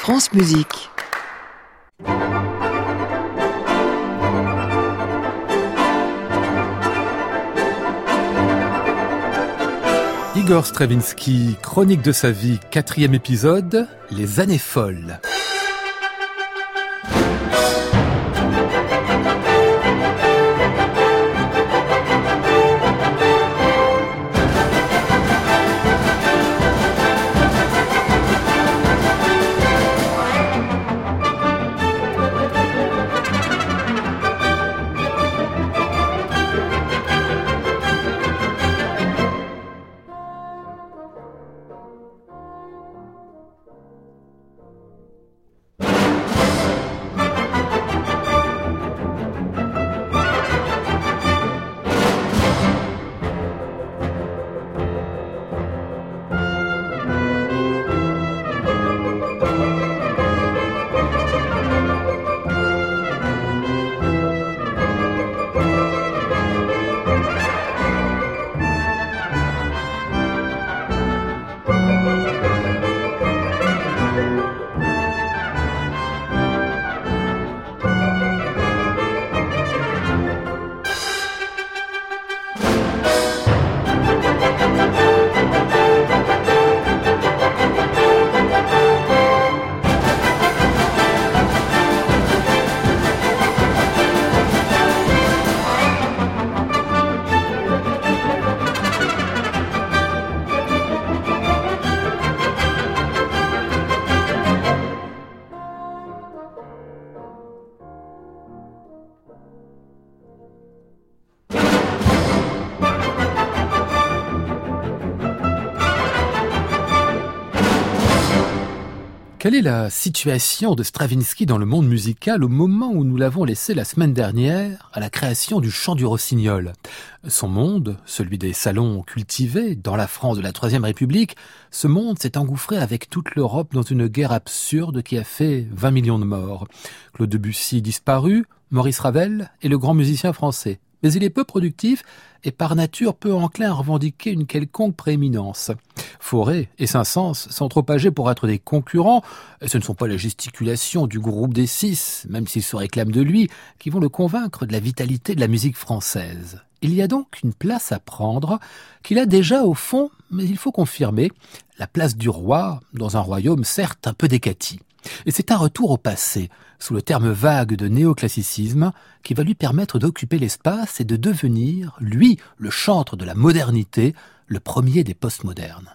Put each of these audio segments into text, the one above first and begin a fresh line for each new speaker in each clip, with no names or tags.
France Musique.
Igor Stravinsky, chronique de sa vie, 4e épisode, les années folles. Quelle est la situation de Stravinsky dans le monde musical au moment où nous l'avons laissé la semaine dernière à la création du Chant du Rossignol ? Son monde, celui des salons cultivés dans la France de la Troisième République, ce monde s'est engouffré avec toute l'Europe dans une guerre absurde qui a fait 20 millions de morts. Claude Debussy disparu, Maurice Ravel est le grand musicien français. Mais il est peu productif et par nature peu enclin à revendiquer une quelconque prééminence. Fauré et Saint-Saëns sont trop âgés pour être des concurrents, et ce ne sont pas les gesticulations du groupe des Six, même s'ils se réclament de lui, qui vont le convaincre de la vitalité de la musique française. Il y a donc une place à prendre, qu'il a déjà au fond, mais il faut confirmer, la place du roi, dans un royaume certes un peu décati. Et c'est un retour au passé, sous le terme vague de néoclassicisme, qui va lui permettre d'occuper l'espace et de devenir, lui, le chantre de la modernité, le premier des postmodernes.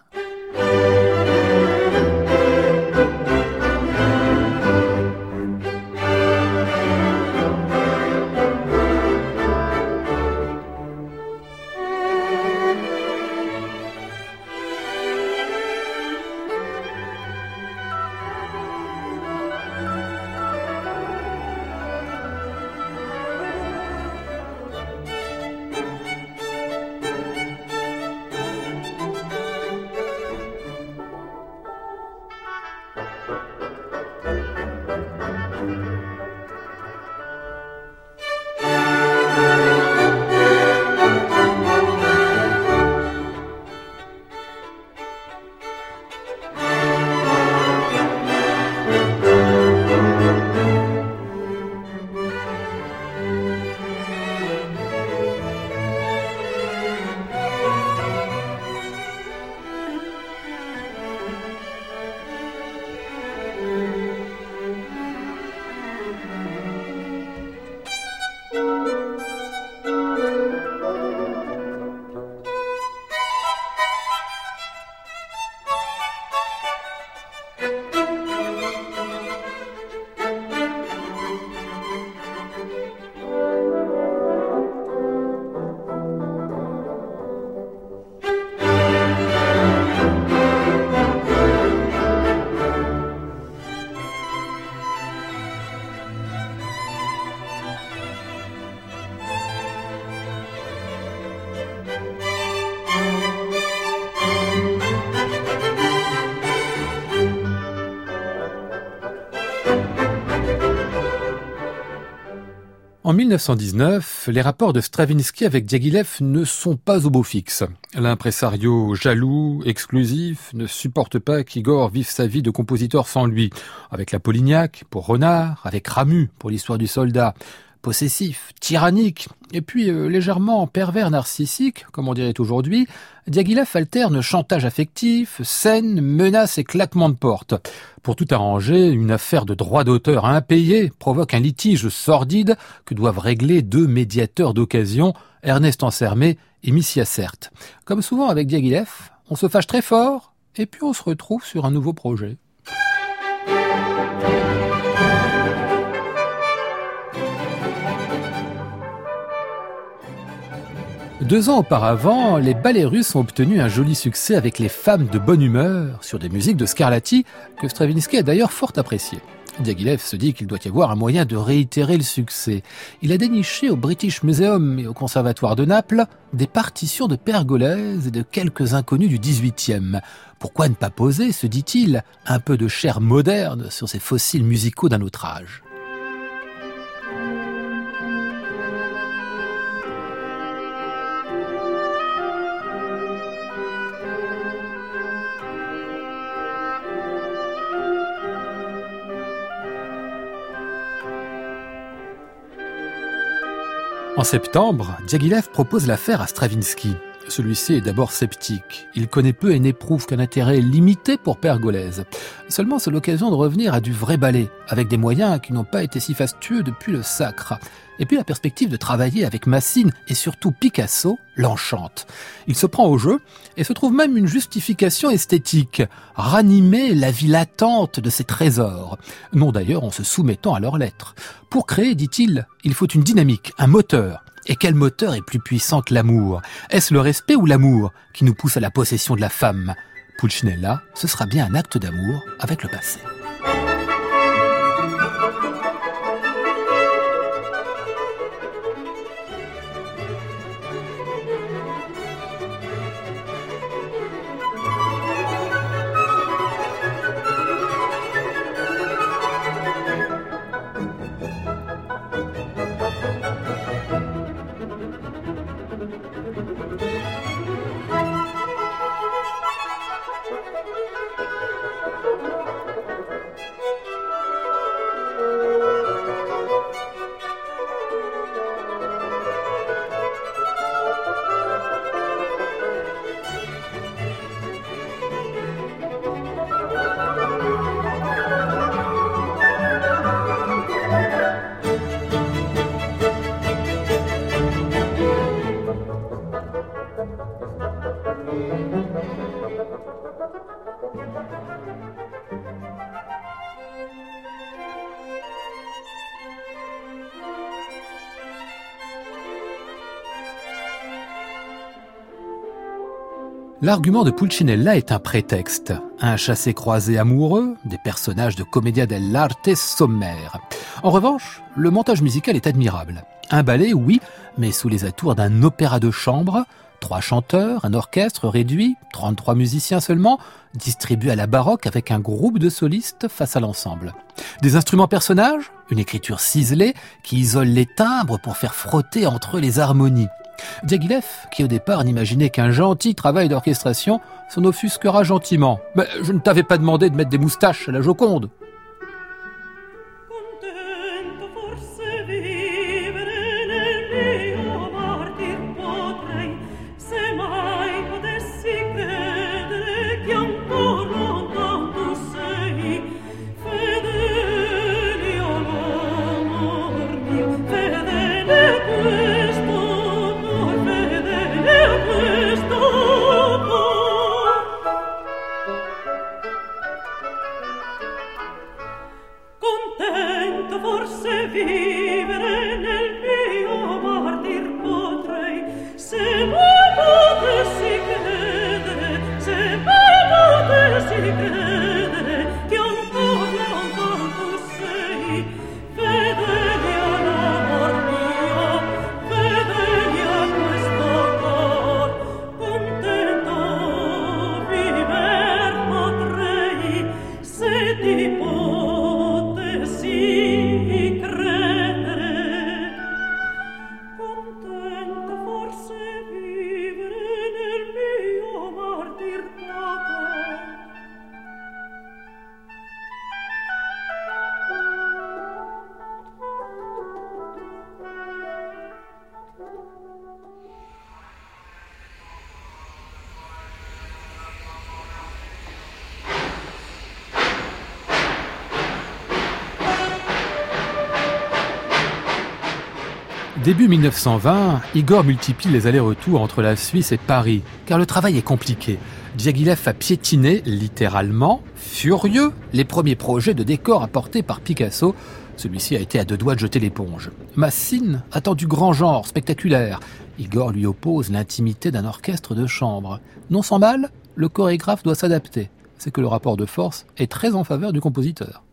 En 1919, les rapports de Stravinsky avec Diaghilev ne sont pas au beau fixe. L'impresario jaloux, exclusif, ne supporte pas qu'Igor vive sa vie de compositeur sans lui. Avec la Polignac, pour Renard, avec Ramu, pour l'histoire du soldat. Possessif, tyrannique, et puis légèrement pervers narcissique, comme on dirait aujourd'hui, Diaghilev alterne chantage affectif, scène, menaces et claquements de porte. Pour tout arranger, une affaire de droit d'auteur impayé provoque un litige sordide que doivent régler deux médiateurs d'occasion, Ernest Ansermet et Missia Sert. Comme souvent avec Diaghilev, on se fâche très fort, et puis on se retrouve sur un nouveau projet. 2 ans auparavant, les ballets russes ont obtenu un joli succès avec les femmes de bonne humeur sur des musiques de Scarlatti que Stravinsky a d'ailleurs fort apprécié. Diaghilev se dit qu'il doit y avoir un moyen de réitérer le succès. Il a déniché au British Museum et au Conservatoire de Naples des partitions de Pergolèse et de quelques inconnus du XVIIIe. Pourquoi ne pas poser, se dit-il, un peu de chair moderne sur ces fossiles musicaux d'un autre âge ? En septembre, Diaghilev propose l'affaire à Stravinsky. Celui-ci est d'abord sceptique. Il connaît peu et n'éprouve qu'un intérêt limité pour Pergolèse. Seulement, c'est l'occasion de revenir à du vrai ballet, avec des moyens qui n'ont pas été si fastueux depuis le Sacre. Et puis la perspective de travailler avec Massine et surtout Picasso l'enchante. Il se prend au jeu et se trouve même une justification esthétique. Ranimer la vie latente de ses trésors. Non d'ailleurs en se soumettant à leurs lettres. Pour créer, dit-il, il faut une dynamique, un moteur. Et quel moteur est plus puissant que l'amour ? Est-ce le respect ou l'amour qui nous pousse à la possession de la femme ? Pulcinella, ce sera bien un acte d'amour avec le passé. L'argument de Pulcinella est un prétexte, un chassé-croisé amoureux, des personnages de commedia dell'arte sommaires. En revanche, le montage musical est admirable. Un ballet, oui, mais sous les atours d'un opéra de chambre, 3 chanteurs, un orchestre réduit, 33 musiciens seulement, distribués à la baroque avec un groupe de solistes face à l'ensemble. Des instruments personnages, une écriture ciselée qui isole les timbres pour faire frotter entre eux les harmonies. Diaghilev, qui au départ n'imaginait qu'un gentil travail d'orchestration, s'en offusquera gentiment. « Mais je ne t'avais pas demandé de mettre des moustaches à la Joconde !» Début 1920, Igor multiplie les allers-retours entre la Suisse et Paris, car le travail est compliqué. Diaghilev a piétiné, littéralement, furieux, les premiers projets de décors apportés par Picasso. Celui-ci a été à deux doigts de jeter l'éponge. Massine attend du grand genre, spectaculaire. Igor lui oppose l'intimité d'un orchestre de chambre. Non sans mal, le chorégraphe doit s'adapter. C'est que le rapport de force est très en faveur du compositeur.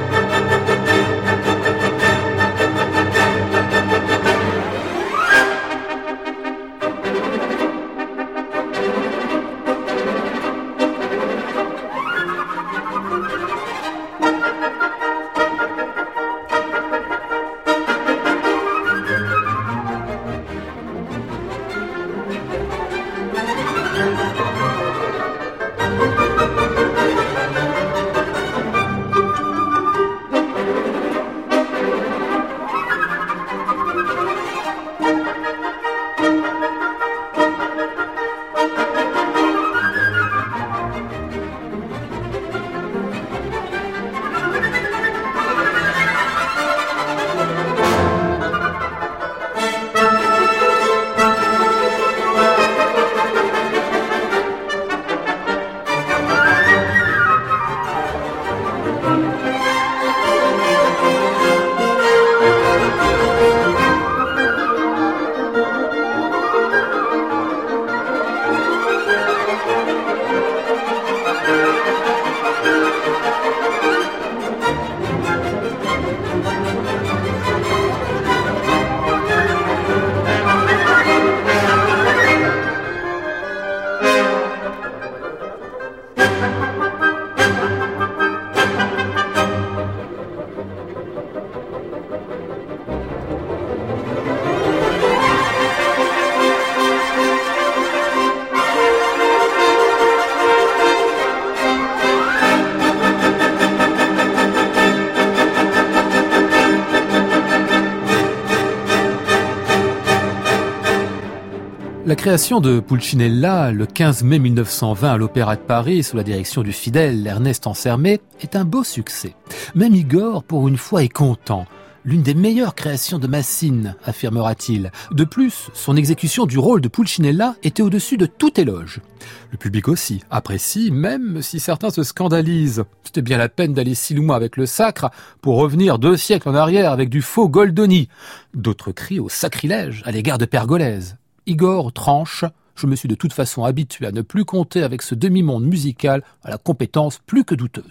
La création de Pulcinella, le 15 mai 1920 à l'Opéra de Paris, sous la direction du fidèle Ernest Ansermet, est un beau succès. Même Igor, pour une fois, est content. L'une des meilleures créations de Massine, affirmera-t-il. De plus, son exécution du rôle de Pulcinella était au-dessus de tout éloge. Le public aussi apprécie, même si certains se scandalisent. C'était bien la peine d'aller si loin avec le sacre pour revenir 2 siècles en arrière avec du faux Goldoni. D'autres crient au sacrilège à l'égard de Pergolèse. Igor tranche, je me suis de toute façon habitué à ne plus compter avec ce demi-monde musical à la compétence plus que douteuse.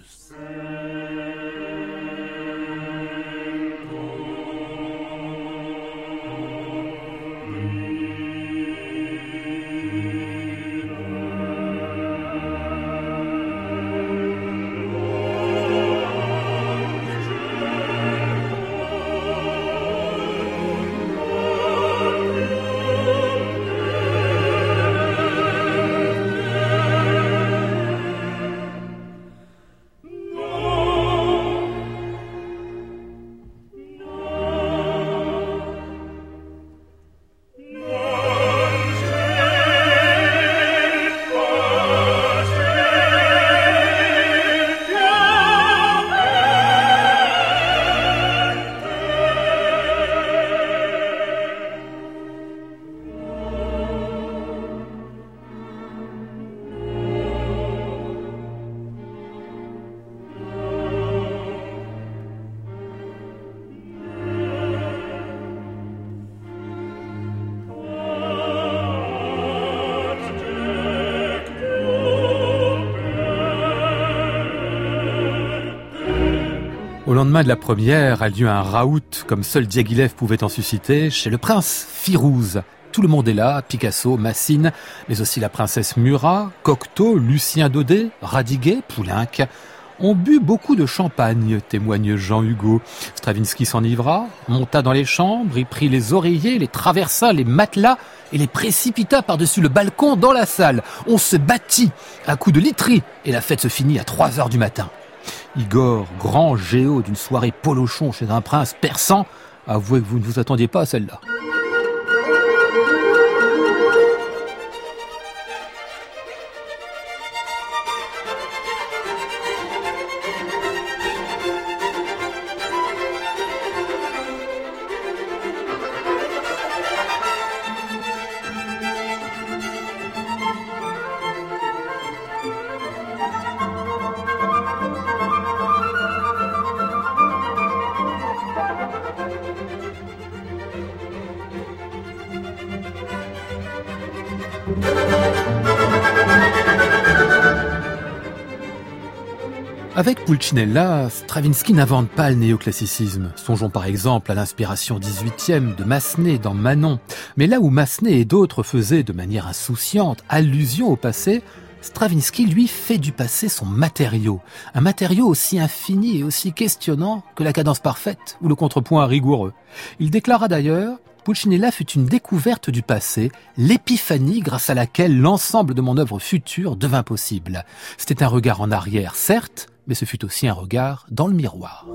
Au lendemain de la première a lieu un raout, comme seul Diaghilev pouvait en susciter, chez le prince Firouz. Tout le monde est là, Picasso, Massine, mais aussi la princesse Murat, Cocteau, Lucien Daudet, Radiguet, Poulenc. On but beaucoup de champagne, témoigne Jean Hugo. Stravinsky s'enivra, monta dans les chambres, y prit les oreillers, les traversa, les matelas et les précipita par-dessus le balcon dans la salle. On se battit à coups de literie et la fête se finit à 3h du matin. Igor, grand géo d'une soirée polochon chez un prince persan, avouez que vous ne vous attendiez pas à celle-là. Avec Pulcinella, Stravinsky n'invente pas le néoclassicisme. Songeons par exemple à l'inspiration 18e de Massenet dans Manon. Mais là où Massenet et d'autres faisaient de manière insouciante allusion au passé, Stravinsky, lui, fait du passé son matériau. Un matériau aussi infini et aussi questionnant que la cadence parfaite ou le contrepoint rigoureux. Il déclara d'ailleurs: Pulcinella fut une découverte du passé, l'épiphanie grâce à laquelle l'ensemble de mon œuvre future devint possible. C'était un regard en arrière, certes, mais ce fut aussi un regard dans le miroir.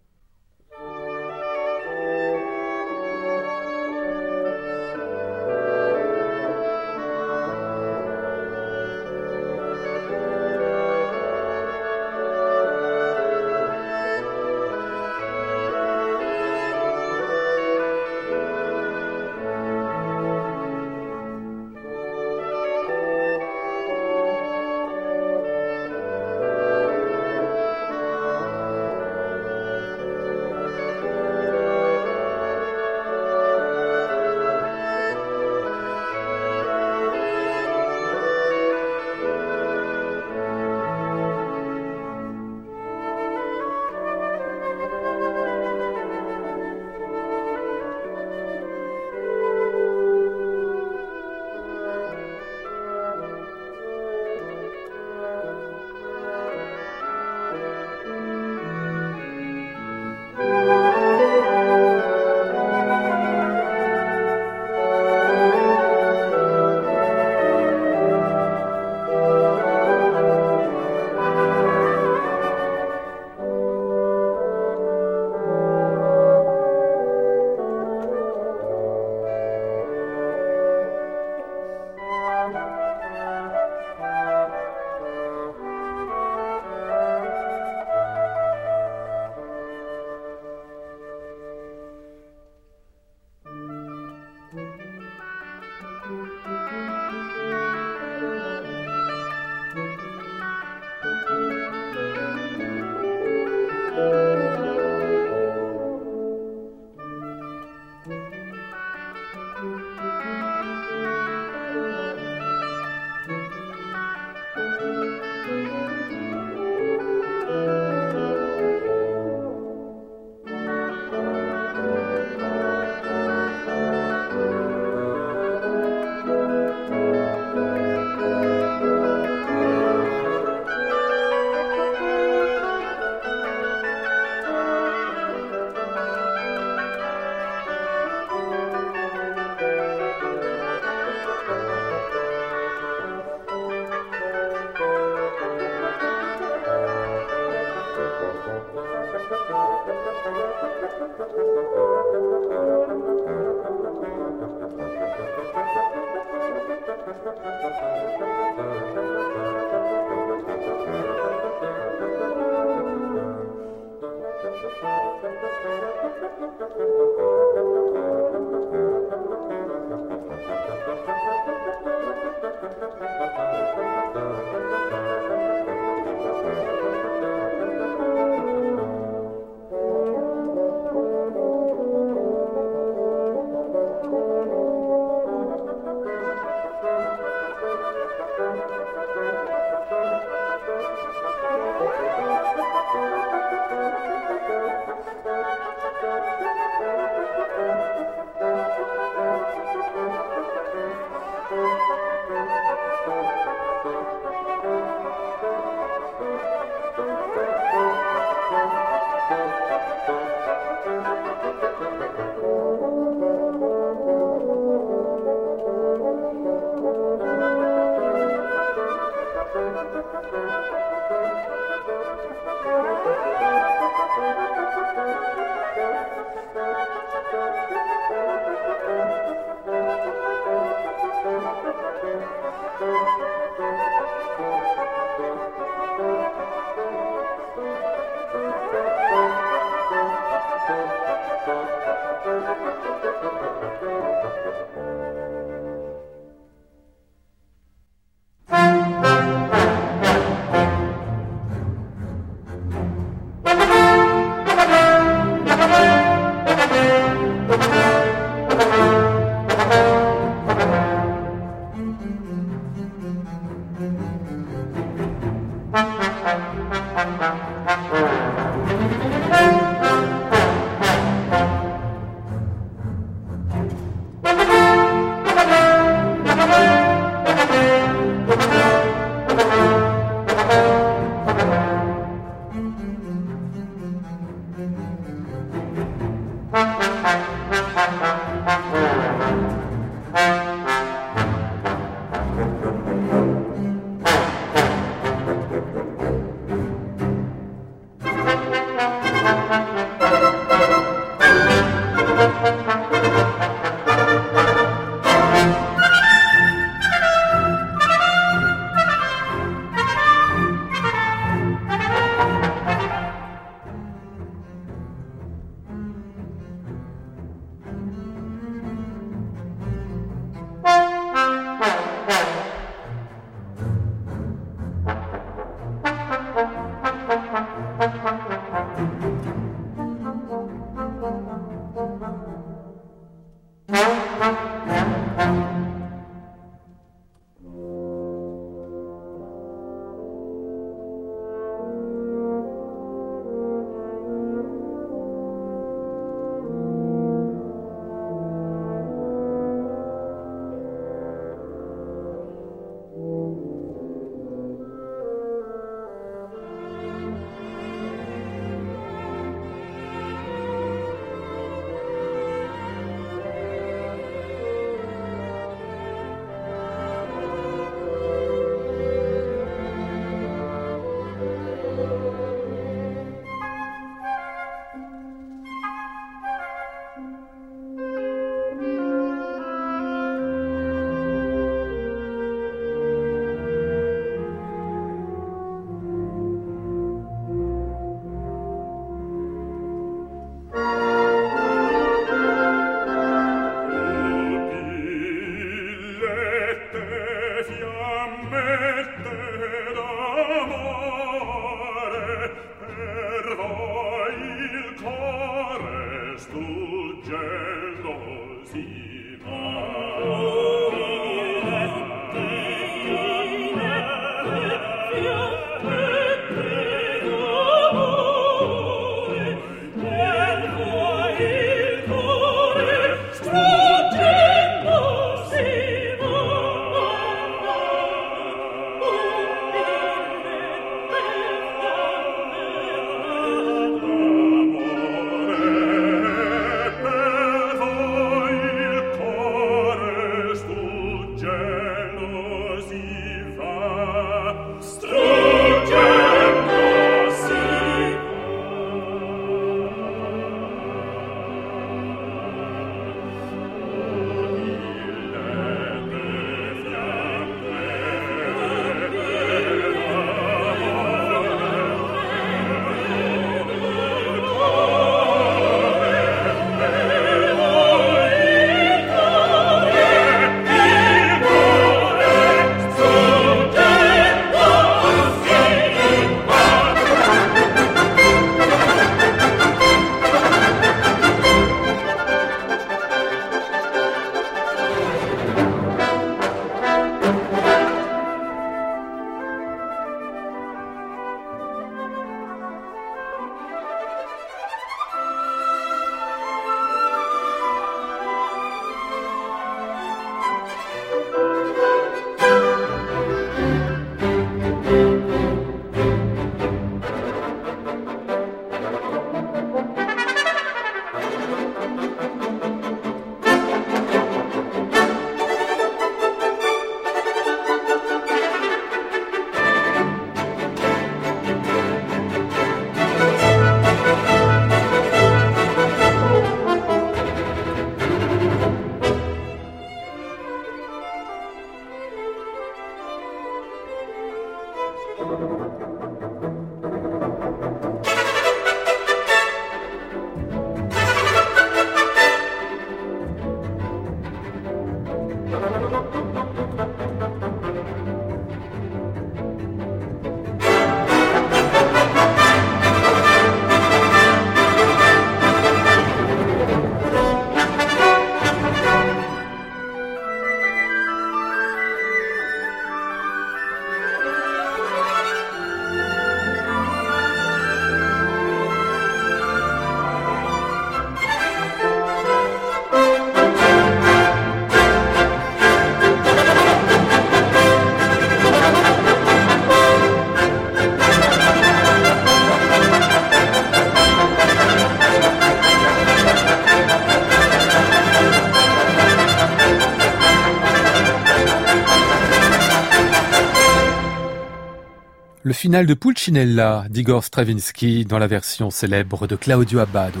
Le final de Pulcinella d'Igor Stravinsky dans la version célèbre de Claudio Abbado.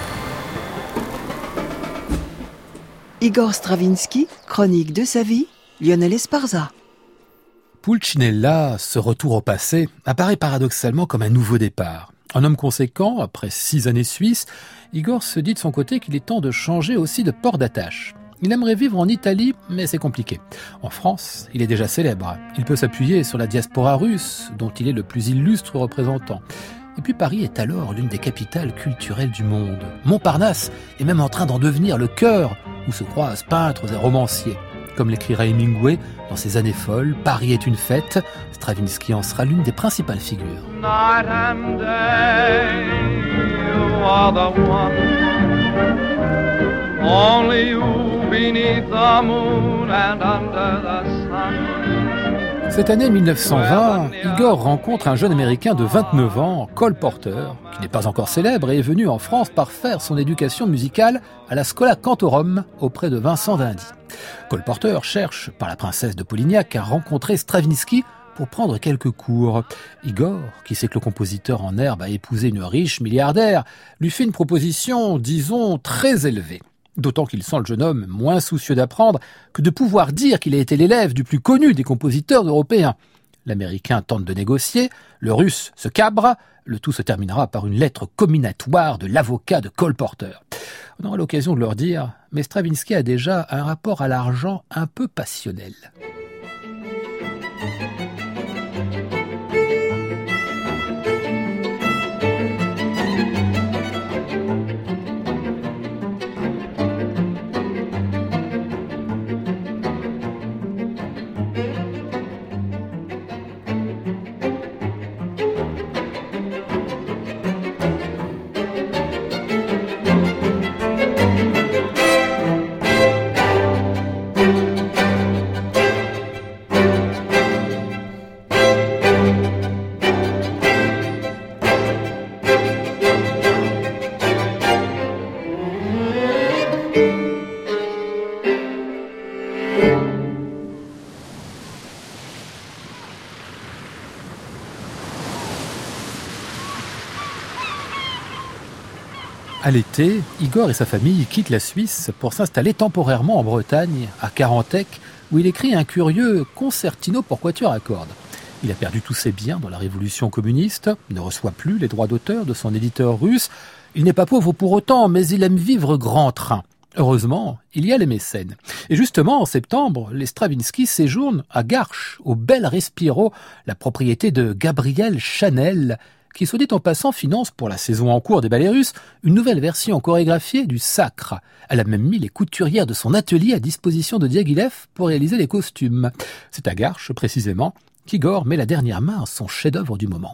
Igor Stravinsky, chronique de sa vie, Lionel Esparza.
Pulcinella, ce retour au passé, apparaît paradoxalement comme un nouveau départ. Un homme conséquent, après 6 années suisses, Igor se dit de son côté qu'il est temps de changer aussi de port d'attache. Il aimerait vivre en Italie, mais c'est compliqué. En France, il est déjà célèbre. Il peut s'appuyer sur la diaspora russe, dont il est le plus illustre représentant. Et puis Paris est alors l'une des capitales culturelles du monde. Montparnasse est même en train d'en devenir le cœur, où se croisent peintres et romanciers. Comme l'écrirait Hemingway dans ses années folles, Paris est une fête. Stravinsky en sera l'une des principales figures.
Night and day, you are the one. Only you beneath the moon and under the sun.
Cette année 1920, Igor rencontre un jeune Américain de 29 ans, Cole Porter, qui n'est pas encore célèbre et est venu en France parfaire son éducation musicale à la Schola Cantorum auprès de Vincent d'Indy. Cole Porter cherche, par la princesse de Polignac, à rencontrer Stravinsky pour prendre quelques cours. Igor, qui sait que le compositeur en herbe a épousé une riche milliardaire, lui fait une proposition, disons, très élevée. D'autant qu'il sent le jeune homme moins soucieux d'apprendre que de pouvoir dire qu'il a été l'élève du plus connu des compositeurs européens. L'Américain tente de négocier, le Russe se cabre, le tout se terminera par une lettre comminatoire de l'avocat de Cole Porter. On aura l'occasion de leur dire, mais Stravinsky a déjà un rapport à l'argent un peu passionnel. À l'été, Igor et sa famille quittent la Suisse pour s'installer temporairement en Bretagne, à Carantec, où il écrit un curieux concertino pour quatuor à cordes. Il a perdu tous ses biens dans la révolution communiste, ne reçoit plus les droits d'auteur de son éditeur russe. Il n'est pas pauvre pour autant, mais il aime vivre grand train. Heureusement, il y a les mécènes. Et justement, en septembre, les Stravinsky séjournent à Garches, au Bel Respiro, la propriété de Gabriel Chanel, qui, soit dit en passant, finance pour la saison en cours des ballets russes une nouvelle version chorégraphiée du Sacre. Elle a même mis les couturières de son atelier à disposition de Diaghilev pour réaliser les costumes. C'est à Garches, précisément, qu'Igor met la dernière main à son chef-d'œuvre du moment.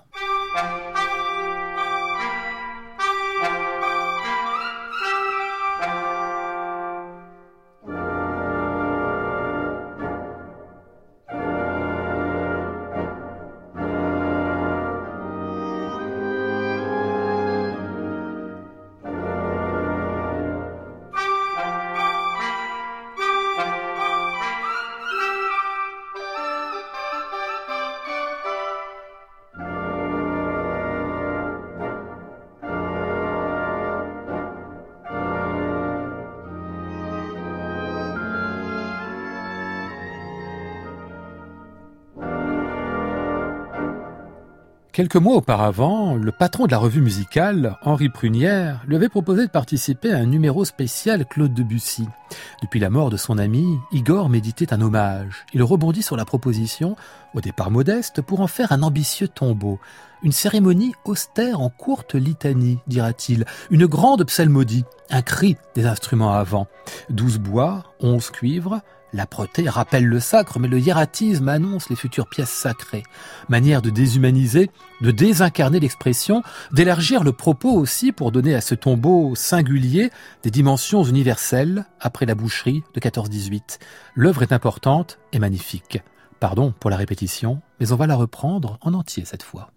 Quelques mois auparavant, le patron de la revue musicale, Henri Prunière, lui avait proposé de participer à un numéro spécial Claude Debussy. Depuis la mort de son ami, Igor méditait un hommage. Il rebondit sur la proposition, au départ modeste, pour en faire un ambitieux tombeau. Une cérémonie austère en courte litanie, dira-t-il. Une grande psalmodie, un cri des instruments à vent. 12 bois, 11 cuivres. L'âpreté rappelle le sacre, mais le hiératisme annonce les futures pièces sacrées. Manière de déshumaniser, de désincarner l'expression, d'élargir le propos aussi pour donner à ce tombeau singulier des dimensions universelles après la boucherie de 14-18. L'œuvre est importante et magnifique. Pardon pour la répétition, mais on va la reprendre en entier cette fois.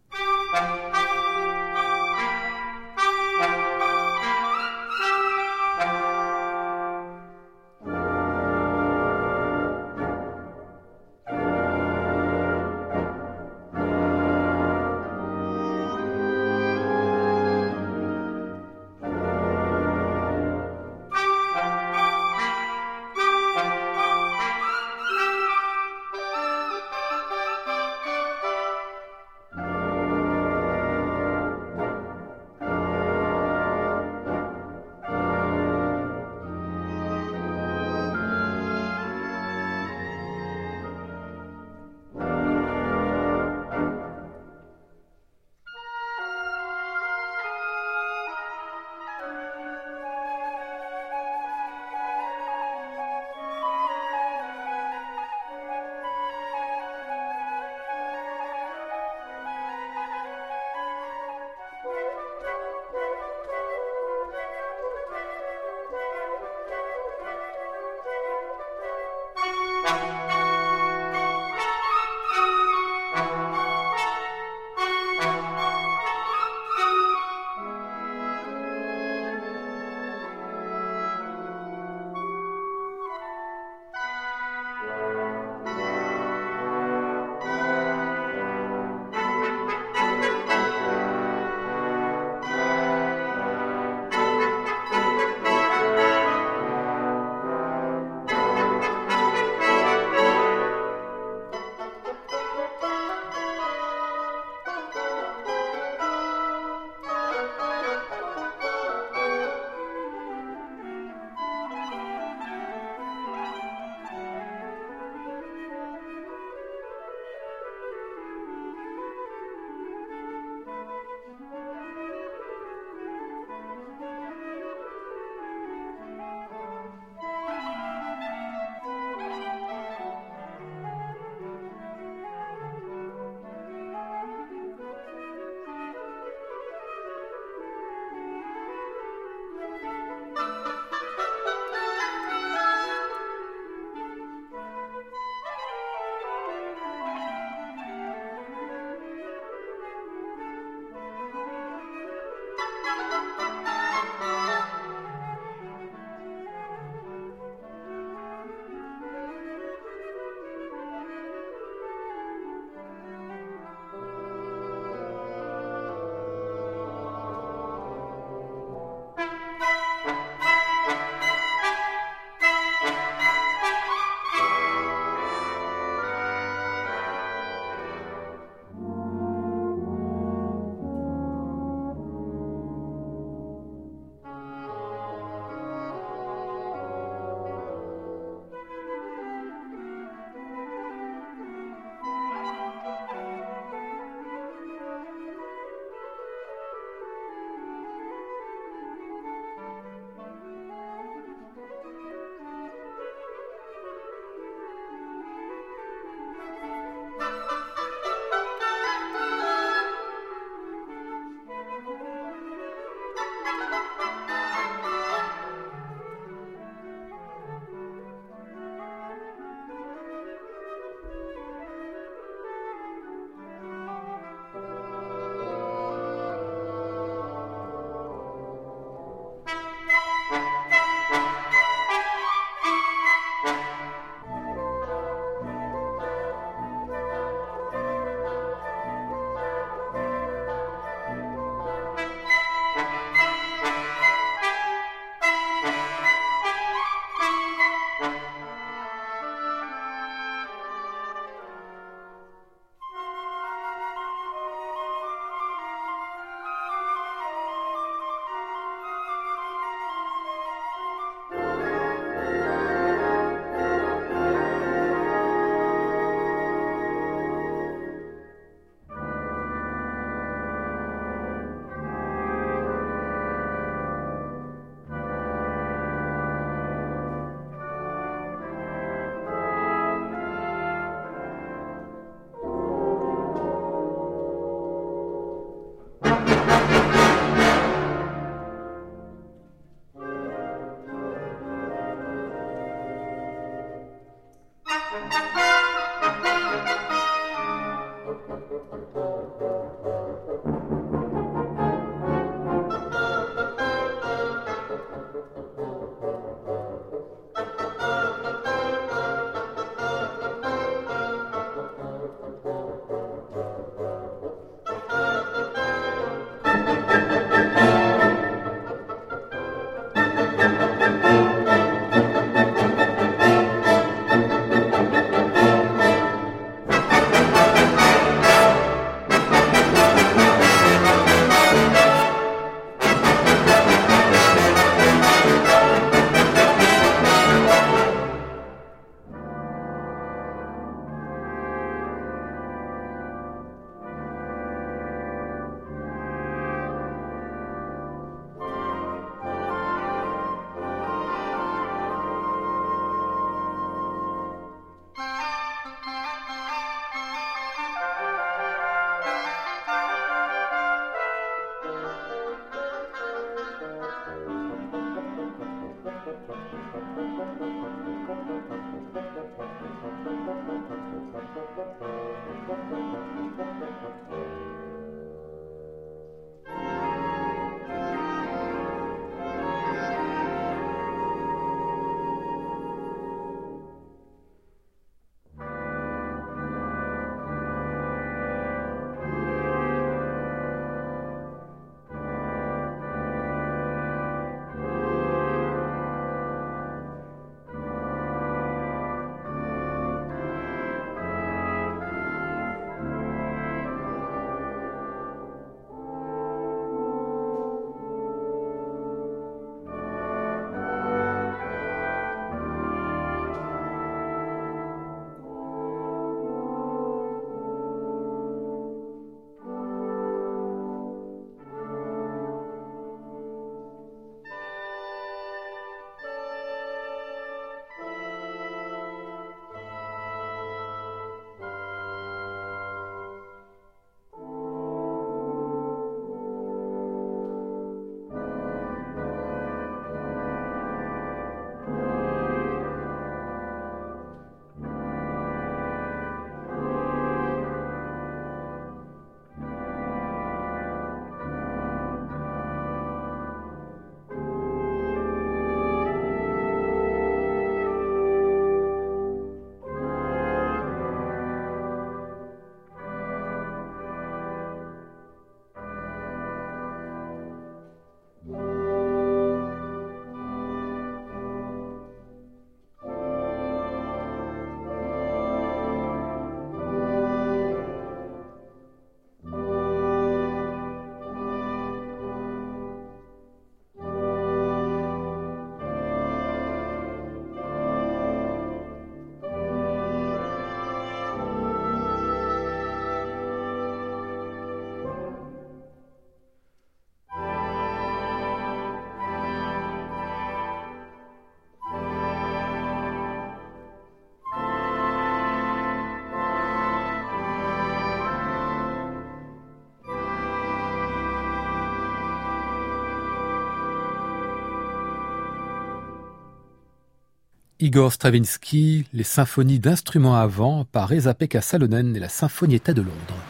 Igor Stravinsky, les symphonies d'instruments à vent par Esa-Pekka Salonen et la Sinfonietta de Londres.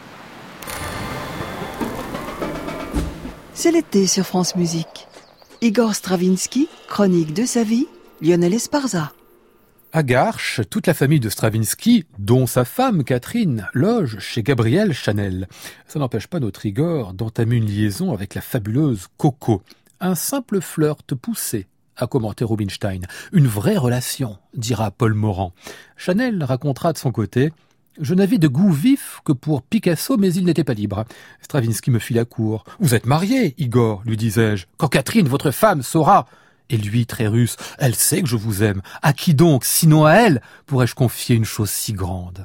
C'est l'été sur France Musique. Igor Stravinsky, chronique de sa vie, Lionel Esparza.
À Garches, toute la famille de Stravinsky, dont sa femme Catherine, loge chez Gabrielle Chanel. Ça n'empêche pas notre Igor d'entamer une liaison avec la fabuleuse Coco. Un simple flirt poussé, a commenté Rubinstein. Une vraie relation, dira Paul Morand. Chanel racontera de son côté: je n'avais de goût vif que pour Picasso, mais il n'était pas libre. Stravinsky me fit la cour. Vous êtes marié, Igor, lui disais-je. Quand Catherine, votre femme, saura. Et lui, très russe, elle sait que je vous aime. À qui donc, sinon à elle, pourrais-je confier une chose si grande?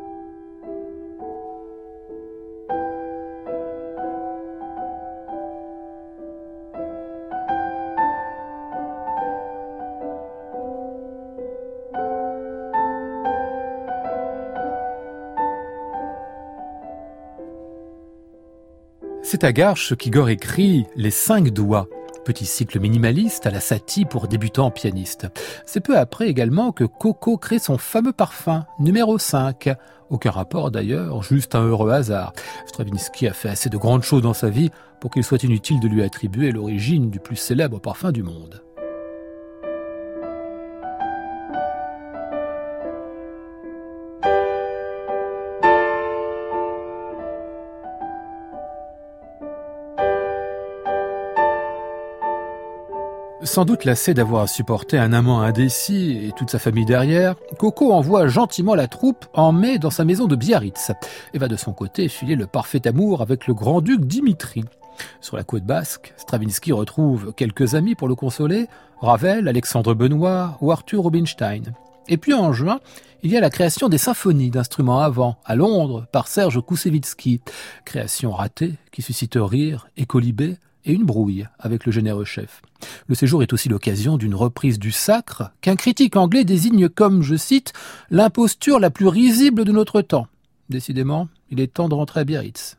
C'est à Garches qu'Igor écrit « Les 5 doigts », petit cycle minimaliste à la Satie pour débutants pianistes. C'est peu après également que Coco crée son fameux parfum, numéro 5. Aucun rapport d'ailleurs, juste un heureux hasard. Stravinsky a fait assez de grandes choses dans sa vie pour qu'il soit inutile de lui attribuer l'origine du plus célèbre parfum du monde. Sans doute lassé d'avoir à supporter un amant indécis et toute sa famille derrière, Coco envoie gentiment la troupe en mai dans sa maison de Biarritz et va de son côté filer le parfait amour avec le grand-duc Dimitri. Sur la côte basque, Stravinsky retrouve quelques amis pour le consoler, Ravel, Alexandre Benoît ou Arthur Rubinstein. Et puis en juin, il y a la création des symphonies d'instruments à vent à Londres par Serge Koussevitzky. Création ratée qui suscite rire et colibé et une brouille avec le généreux chef. Le séjour est aussi l'occasion d'une reprise du sacre qu'un critique anglais désigne comme, je cite, « l'imposture la plus risible de notre temps ». Décidément, il est temps de rentrer à Biarritz.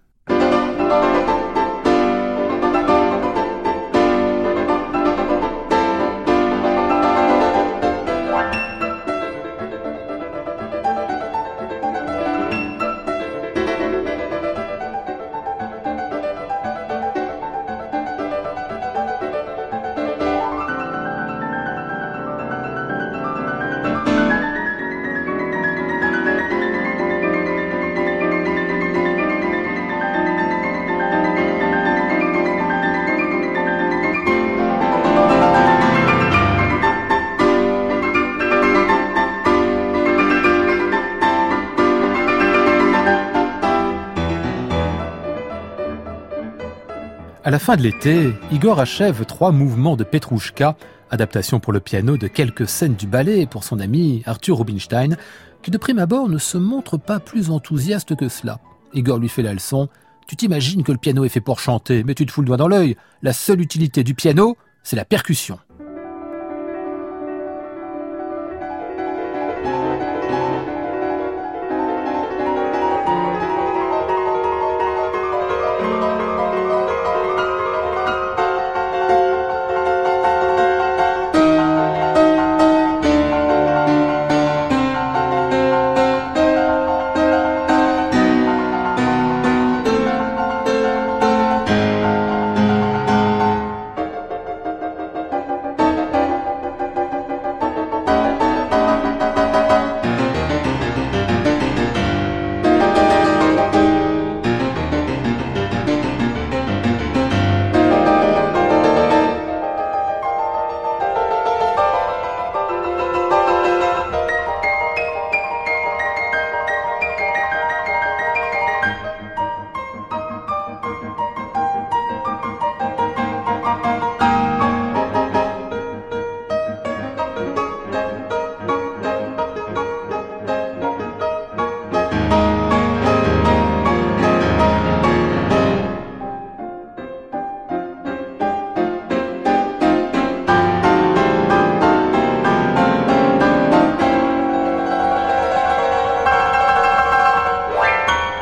À la fin de l'été, Igor achève 3 mouvements de Petrouchka, adaptation pour le piano de quelques scènes du ballet pour son ami Arthur Rubinstein, qui de prime abord ne se montre pas plus enthousiaste que cela. Igor lui fait la leçon. « Tu t'imagines que le piano est fait pour chanter, mais tu te fous le doigt dans l'œil. La seule utilité du piano, c'est la percussion. »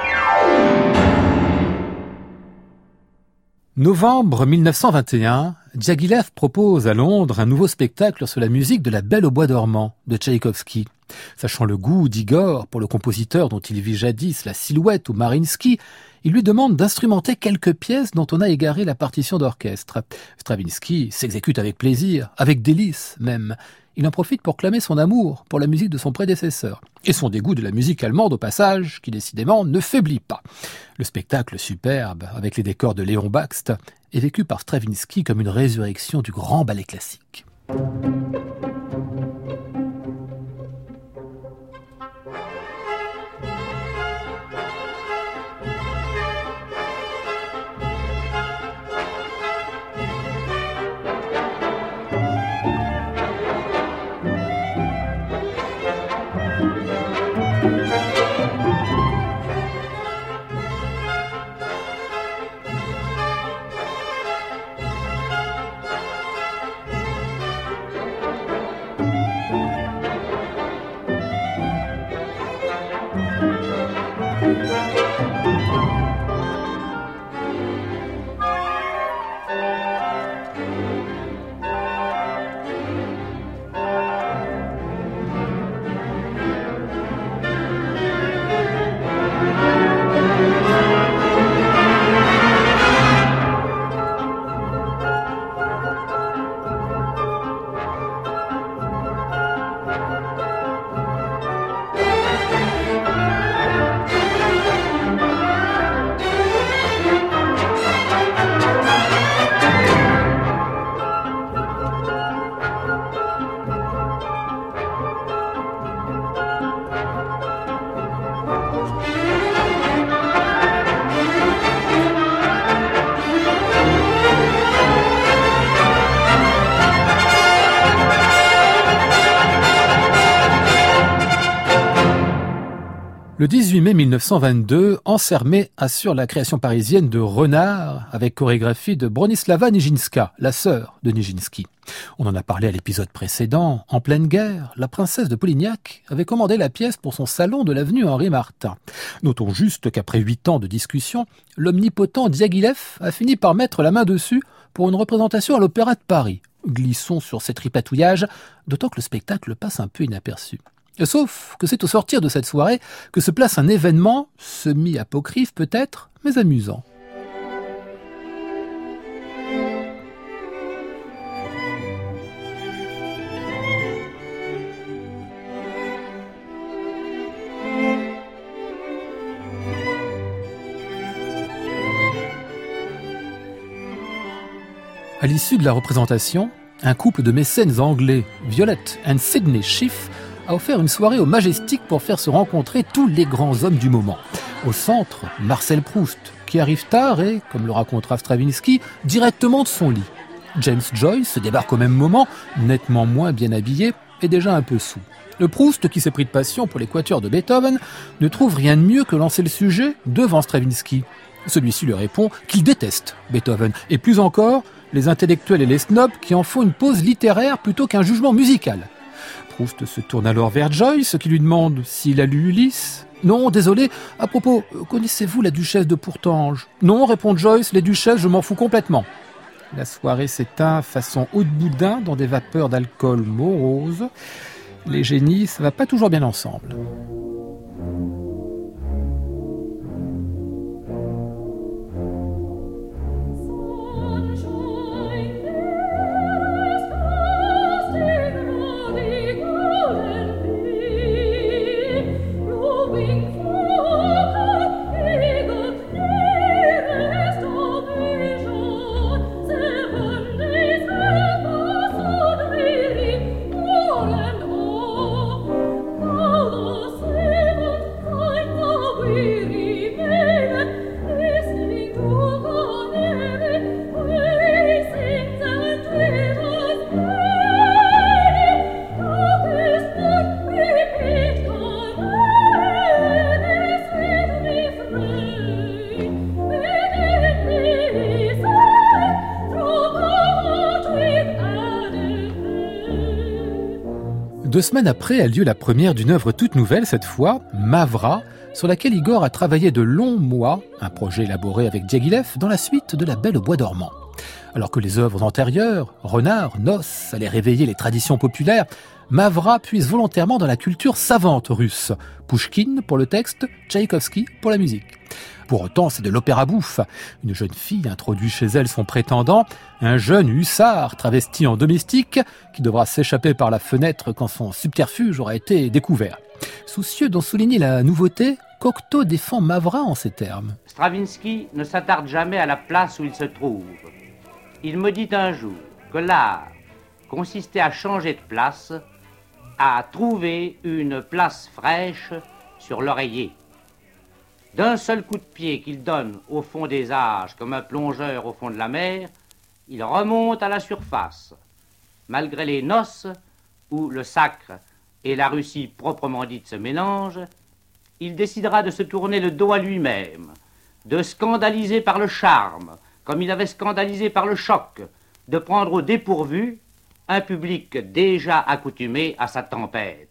Novembre 1921, Diaghilev propose à Londres un nouveau spectacle sur la musique de La Belle au bois dormant de Tchaïkovski. Sachant le goût d'Igor pour le compositeur dont il vit jadis la Silhouette ou Mariinsky, il lui demande d'instrumenter quelques pièces dont on a égaré la partition d'orchestre. Stravinsky s'exécute avec plaisir, avec délice même. Il en profite pour clamer son amour pour la musique de son prédécesseur. Et son dégoût de la musique allemande au passage, qui décidément ne faiblit pas. Le spectacle superbe, avec les décors de Léon Bakst, est vécu par Stravinsky comme une résurrection du grand ballet classique. Le 18 mai 1922, Ansermet assure la création parisienne de Renard avec chorégraphie de Bronislava Nijińska, la sœur de Nijiński. On en a parlé à l'épisode précédent. En pleine guerre, la princesse de Polignac avait commandé la pièce pour son salon de l'avenue Henri Martin. Notons juste qu'après 8 ans de discussion, l'omnipotent Diaghilev a fini par mettre la main dessus pour une représentation à l'Opéra de Paris. Glissons sur ces tripatouillages, d'autant que le spectacle passe un peu inaperçu. Sauf que c'est au sortir de cette soirée que se place un événement, semi-apocryphe peut-être, mais amusant. À l'issue de la représentation, un couple de mécènes anglais, Violet and Sidney Schiff, a offert une soirée au Majestic pour faire se rencontrer tous les grands hommes du moment. Au centre, Marcel Proust, qui arrive tard et, comme le racontera Stravinsky, directement de son lit. James Joyce débarque au même moment, nettement moins bien habillé et déjà un peu saoul. Le Proust, qui s'est pris de passion pour les quatuors de Beethoven, ne trouve rien de mieux que lancer le sujet devant Stravinsky. Celui-ci lui répond qu'il déteste Beethoven, et plus encore, les intellectuels et les snobs qui en font une pause littéraire plutôt qu'un jugement musical. Proust se tourne alors vers Joyce, qui lui demande s'il a lu Ulysse. « Non, désolé, à propos, connaissez-vous la duchesse de Pourtange ?»« Non, répond Joyce, les duchesses, je m'en fous complètement. » La soirée s'éteint façon haut de boudin dans des vapeurs d'alcool moroses. Les génies, ça va pas toujours bien ensemble. Deux semaines après a lieu la première d'une œuvre toute nouvelle, cette fois, Mavra, sur laquelle Igor a travaillé de longs mois, un projet élaboré avec Diaghilev dans la suite de La Belle au bois dormant. Alors que les œuvres antérieures, Renard, Noces, allaient réveiller les traditions populaires, Mavra puise volontairement dans la culture savante russe. Pouchkine pour le texte, Tchaïkovski pour la musique. Pour autant, c'est de l'opéra bouffe. Une jeune fille introduit chez elle son prétendant, un jeune hussard travesti en domestique qui devra s'échapper par la fenêtre quand son subterfuge aura été découvert. Soucieux d'en souligner la nouveauté, Cocteau défend Mavra en ces termes.
Stravinsky ne s'attarde jamais à la place où il se trouve. Il me dit un jour que l'art consistait à changer de place, à trouver une place fraîche sur l'oreiller. D'un seul coup de pied qu'il donne au fond des âges comme un plongeur au fond de la mer, il remonte à la surface. Malgré les noces, où le sacre et la Russie proprement dite se mélangent, il décidera de se tourner le dos à lui-même, de scandaliser par le charme, comme il avait scandalisé par le choc, de prendre au dépourvu un public déjà accoutumé à sa tempête.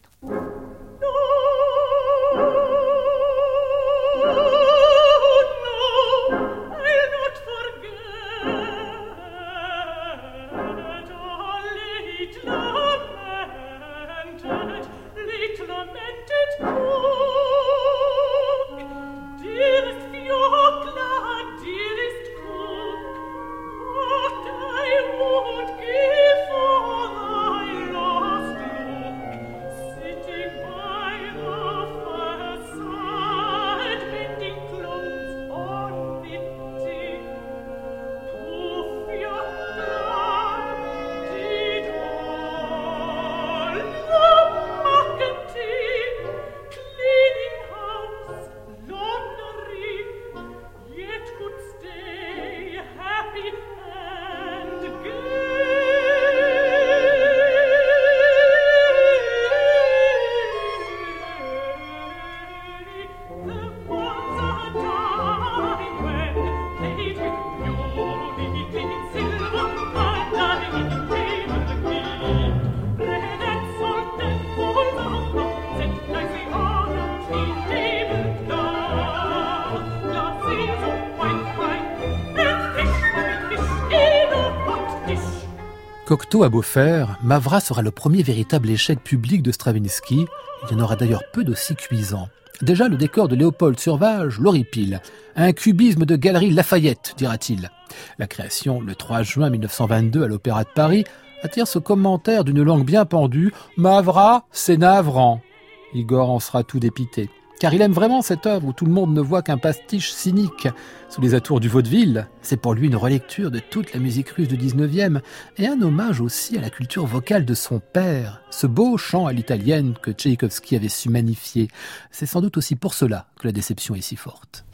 Cocteau a beau faire, Mavra sera le premier véritable échec public de Stravinsky. Il y en aura d'ailleurs peu d'aussi cuisants. Déjà, le décor de Léopold Sauvage l'horripile. Un cubisme de galerie Lafayette, dira-t-il. La création, le 3 juin 1922 à l'Opéra de Paris, attire ce commentaire d'une langue bien pendue. « Mavra, c'est navrant ». Igor en sera tout dépité. Car il aime vraiment cette œuvre où tout le monde ne voit qu'un pastiche cynique. Sous les atours du vaudeville, c'est pour lui une relecture de toute la musique russe du 19e et un hommage aussi à la culture vocale de son père, ce beau chant à l'italienne que Tchaïkovski avait su magnifier. C'est sans doute aussi pour cela que la déception est si forte.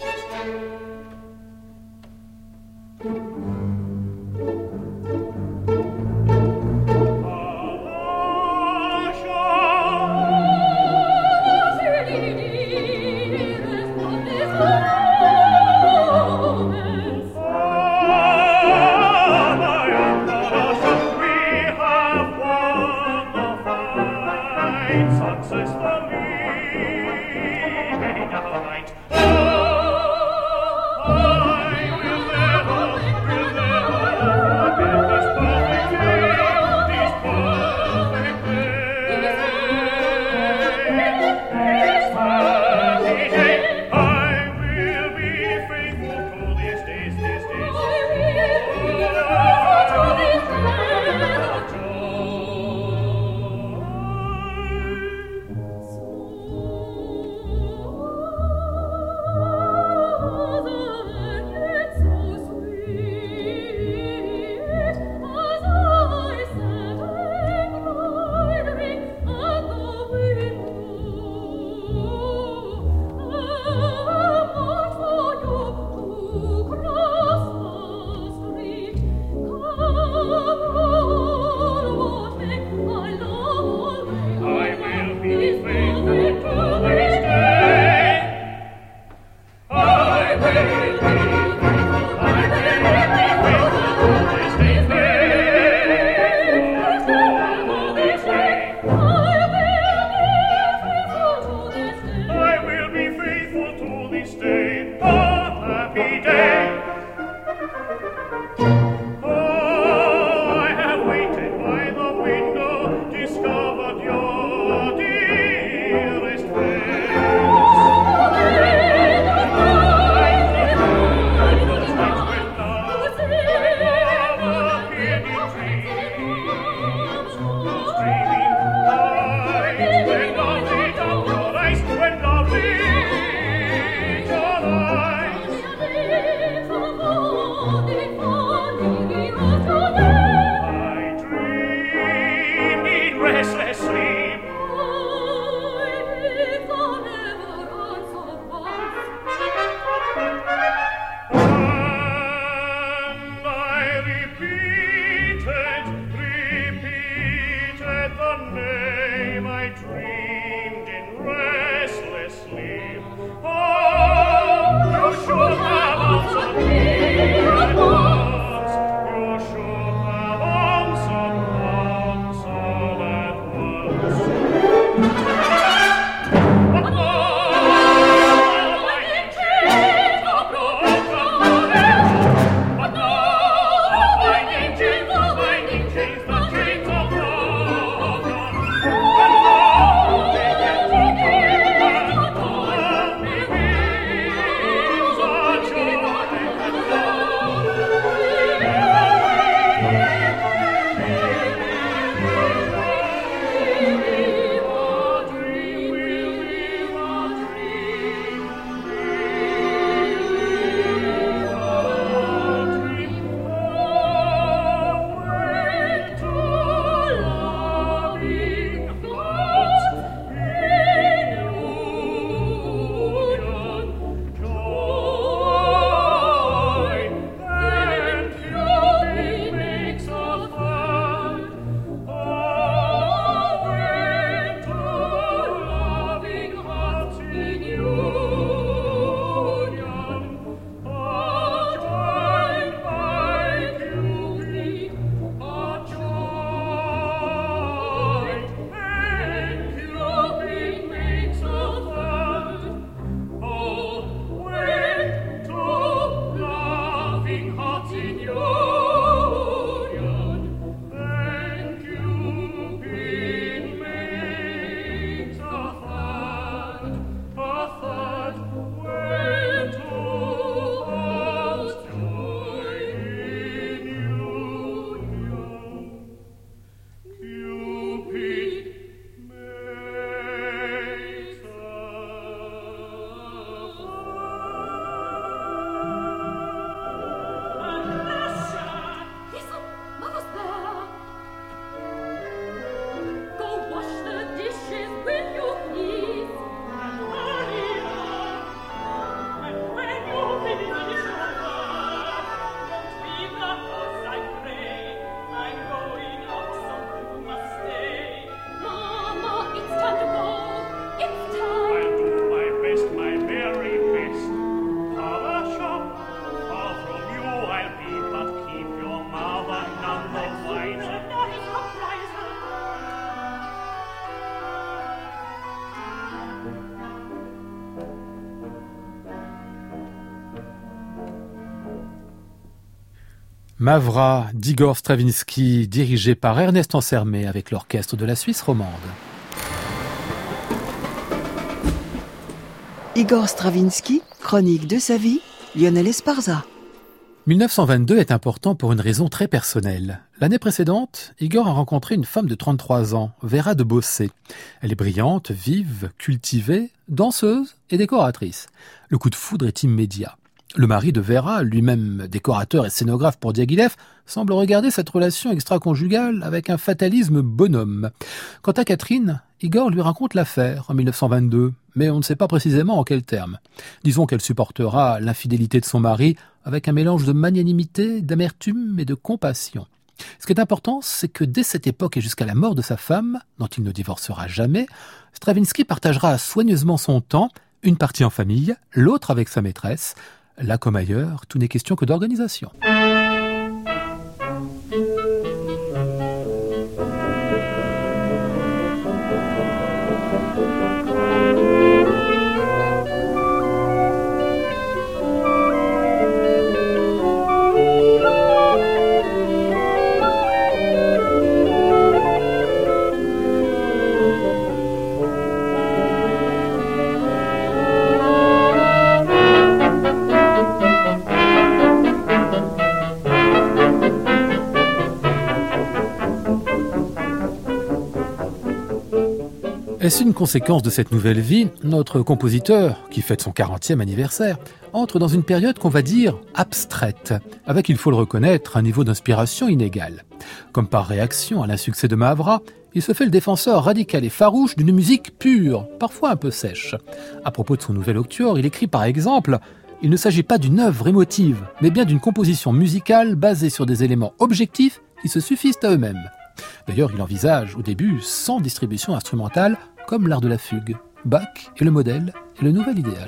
Stay a happy day.
Mavra d'Igor Stravinsky, dirigé par Ernest Ansermet avec l'orchestre de la Suisse romande.
Igor Stravinsky, chronique de sa vie, Lionel Esparza.
1922 est important pour une raison très personnelle. L'année précédente, Igor a rencontré une femme de 33 ans, Vera de Bossé. Elle est brillante, vive, cultivée, danseuse et décoratrice. Le coup de foudre est immédiat. Le mari de Vera, lui-même décorateur et scénographe pour Diaghilev, semble regarder cette relation extra-conjugale avec un fatalisme bonhomme. Quant à Catherine, Igor lui raconte l'affaire en 1922, mais on ne sait pas précisément en quels termes. Disons qu'elle supportera l'infidélité de son mari avec un mélange de magnanimité, d'amertume et de compassion. Ce qui est important, c'est que dès cette époque et jusqu'à la mort de sa femme, dont il ne divorcera jamais, Stravinsky partagera soigneusement son temps, une partie en famille, l'autre avec sa maîtresse. Là comme ailleurs, tout n'est question que d'organisation. Est-ce une conséquence de cette nouvelle vie? Notre compositeur, qui fête son 40e anniversaire, entre dans une période qu'on va dire abstraite, avec, il faut le reconnaître, un niveau d'inspiration inégal. Comme par réaction à l'insuccès de Mavra, il se fait le défenseur radical et farouche d'une musique pure, parfois un peu sèche. À propos de son nouvel octuor, il écrit par exemple « Il ne s'agit pas d'une œuvre émotive, mais bien d'une composition musicale basée sur des éléments objectifs qui se suffisent à eux-mêmes. » D'ailleurs, il envisage au début 100 distributions instrumentales comme l'art de la fugue. Bach est le modèle et le nouvel idéal.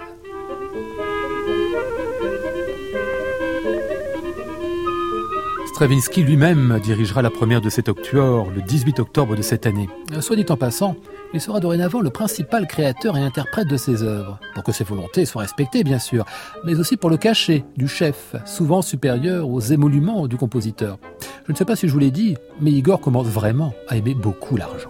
Stravinsky lui-même dirigera la première de cet octuor le 18 octobre de cette année. Soit dit en passant, il sera dorénavant le principal créateur et interprète de ses œuvres, pour que ses volontés soient respectées bien sûr, mais aussi pour le cachet du chef, souvent supérieur aux émoluments du compositeur. Je ne sais pas si je vous l'ai dit, mais Igor commence vraiment à aimer beaucoup l'argent.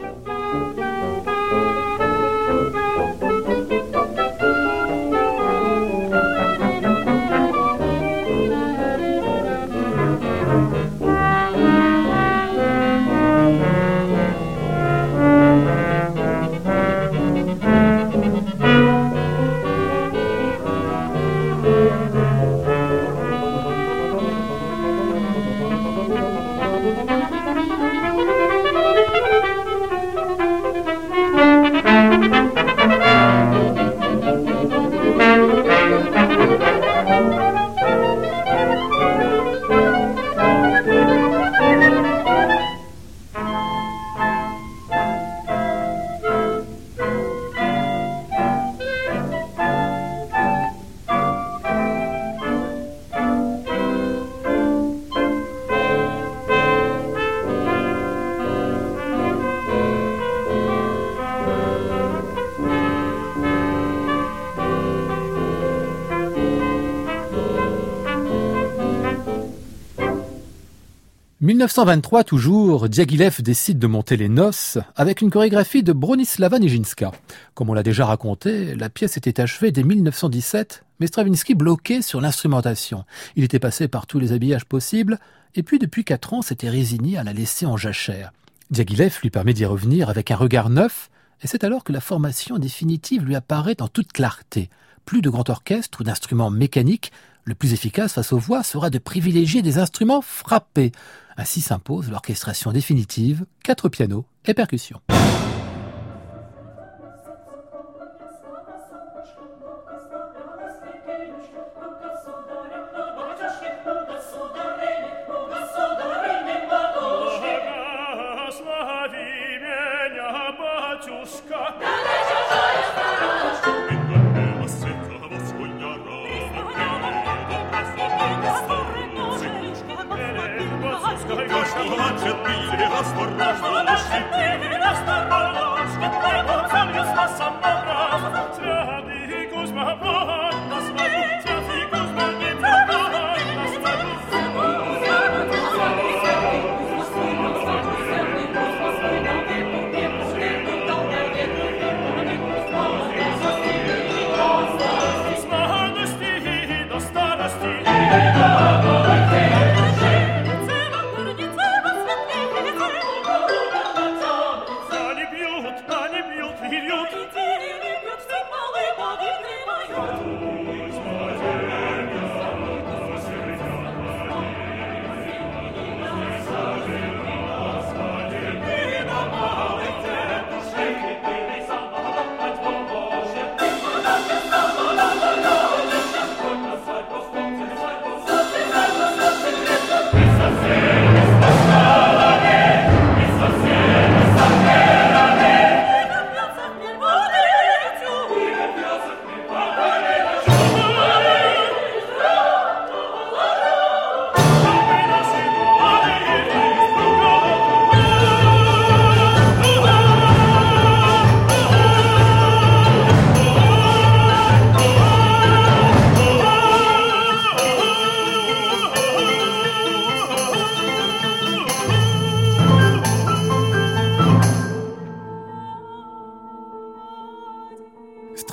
« 1923 toujours, Diaghilev décide de monter les noces avec une chorégraphie de Bronislava Nijinská. Comme on l'a déjà raconté, la pièce était achevée dès 1917, mais Stravinsky bloquait sur l'instrumentation. Il était passé par tous les habillages possibles, et puis depuis 4 ans s'était résigné à la laisser en jachère. Diaghilev lui permet d'y revenir avec un regard neuf, et c'est alors que la formation définitive lui apparaît en toute clarté. Plus de grand orchestre ou d'instruments mécaniques, le plus efficace face aux voix sera de privilégier des instruments frappés. Ainsi s'impose l'orchestration définitive, 4 pianos et percussions.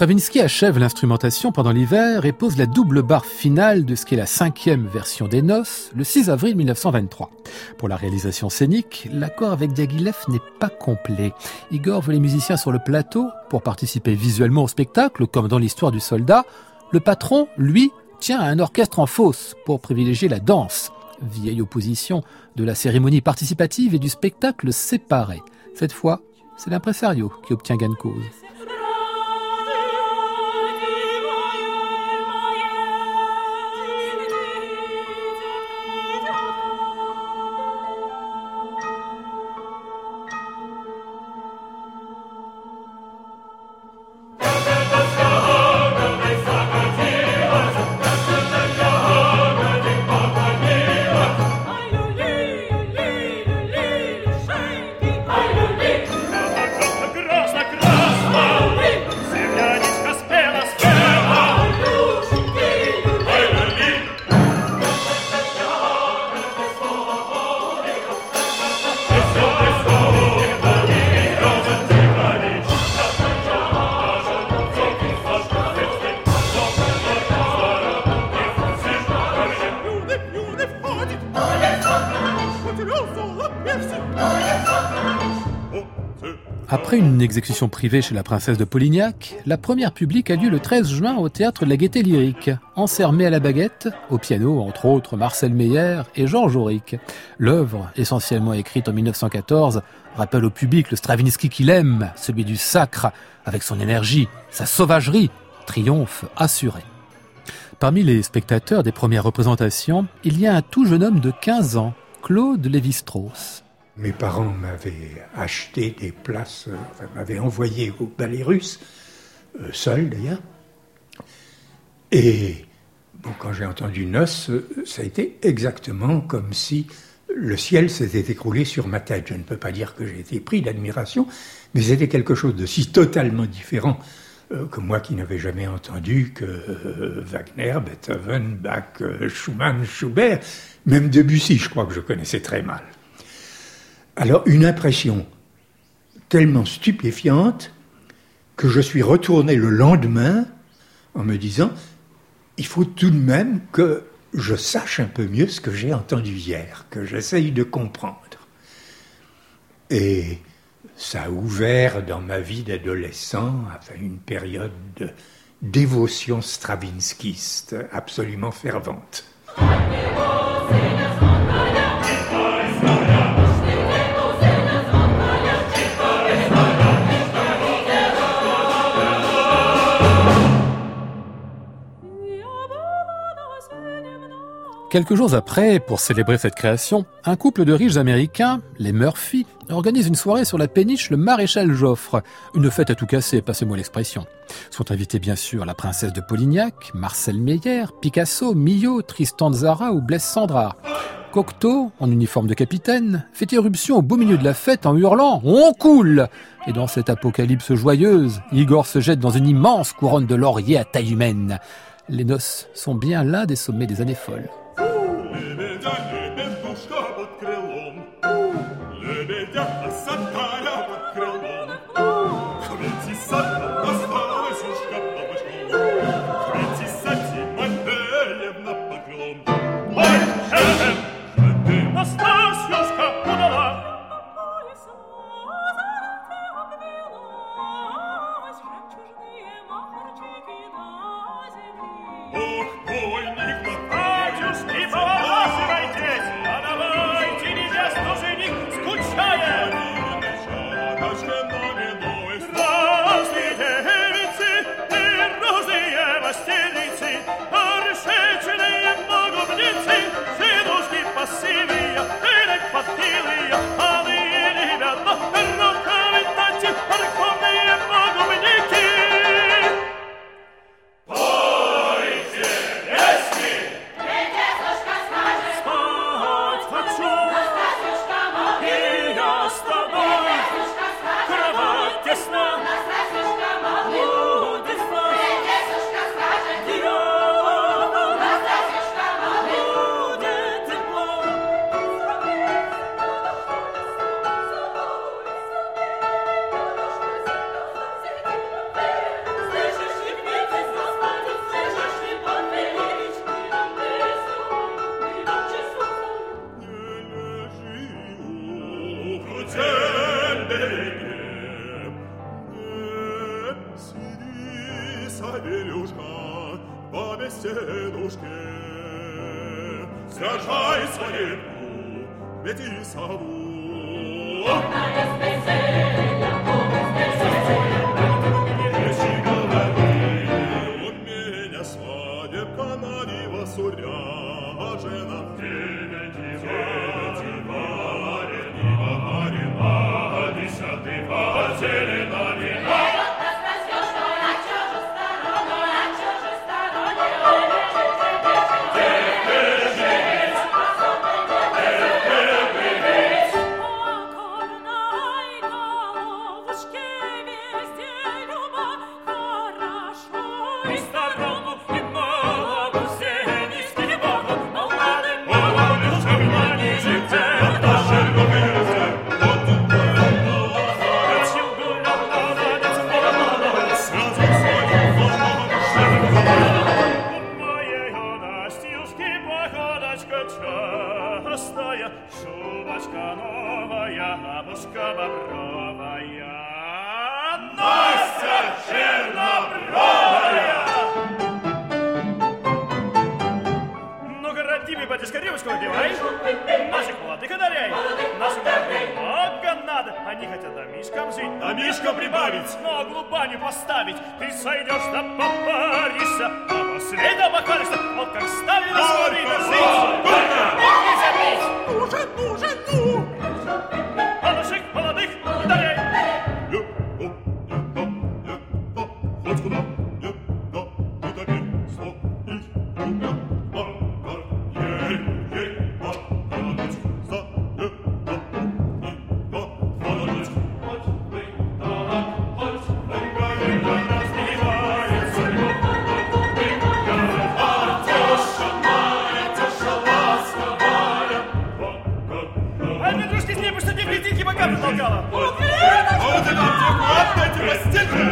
Stravinsky achève l'instrumentation pendant l'hiver et pose la double barre finale de ce qui est la 5e version des Noces, le 6 avril 1923. Pour la réalisation scénique, l'accord avec Diaghilev n'est pas complet. Igor veut les musiciens sur le plateau pour participer visuellement au spectacle, comme dans l'histoire du soldat. Le patron, lui, tient à un orchestre en fosse pour privilégier la danse. Vieille opposition de la cérémonie participative et du spectacle séparé. Cette fois, c'est l'impresario qui obtient gain de cause. Après une exécution privée chez la princesse de Polignac, la première publique a lieu le 13 juin au théâtre de la Gaîté Lyrique, encermée à la baguette, au piano, entre autres, Marcel Meyer et Georges Auric. L'œuvre, essentiellement écrite en 1914, rappelle au public le Stravinsky qu'il aime, celui du sacre, avec son énergie, sa sauvagerie, triomphe assuré. Parmi les spectateurs des premières représentations, il y a un tout jeune homme de 15 ans, Claude Lévi-Strauss.
Mes parents m'avaient acheté des places, m'avaient envoyé au ballet russe, seul d'ailleurs. Et bon, quand j'ai entendu Noces, ça a été exactement comme si le ciel s'était écroulé sur ma tête. Je ne peux pas dire que j'ai été pris d'admiration, mais c'était quelque chose de si totalement différent que moi qui n'avais jamais entendu que Wagner, Beethoven, Bach, Schumann, Schubert, même Debussy, je crois que je connaissais très mal. Alors, une impression tellement stupéfiante que je suis retourné le lendemain en me disant « Il faut tout de même que je sache un peu mieux ce que j'ai entendu hier, que j'essaye de comprendre. » Et ça a ouvert dans ma vie d'adolescent une période de dévotion stravinskiste absolument fervente.
Quelques jours après, pour célébrer cette création, un couple de riches américains, les Murphy, organise une soirée sur la péniche Le Maréchal Joffre. Une fête à tout casser, passez-moi l'expression. Sont invités bien sûr la princesse de Polignac, Marcel Meyer, Picasso, Milhaud, Tristan Tzara ou Blaise Cendrars. Cocteau, en uniforme de capitaine, fait irruption au beau milieu de la fête en hurlant « On coule !» Et dans cette apocalypse joyeuse, Igor se jette dans une immense couronne de laurier à taille humaine. Les noces sont bien l'un des sommets des années folles.
Yes, беседушке. Сажай свою, ведь и сову. Одна из веселья, у меня свадебка на диво суряжена. Девять варена, десятый потеряна вина. Шубочка новая, бабушка бобровая, Настя чернобровая. Ну-ка, родимый батюшка, рюмочку выпивай, наших молодых одаряй, нашим молодым много надо, они хотят домишкам жить, домишко прибавить, ногу баню поставить, ты сойдешь да попаришься, а после дома хвалишься, вот как ставили свои жить. Молодых, молодых, ударяй! Хоть куда, не теперь слушать умел, ей, молодец, молодец, хоть бы так, хоть бы разбивается, тёша ласковая. Ай, Петрушки, с ней, что тебе плетинки бока протолкала? Вот это! Вот это! Отдайте постельку!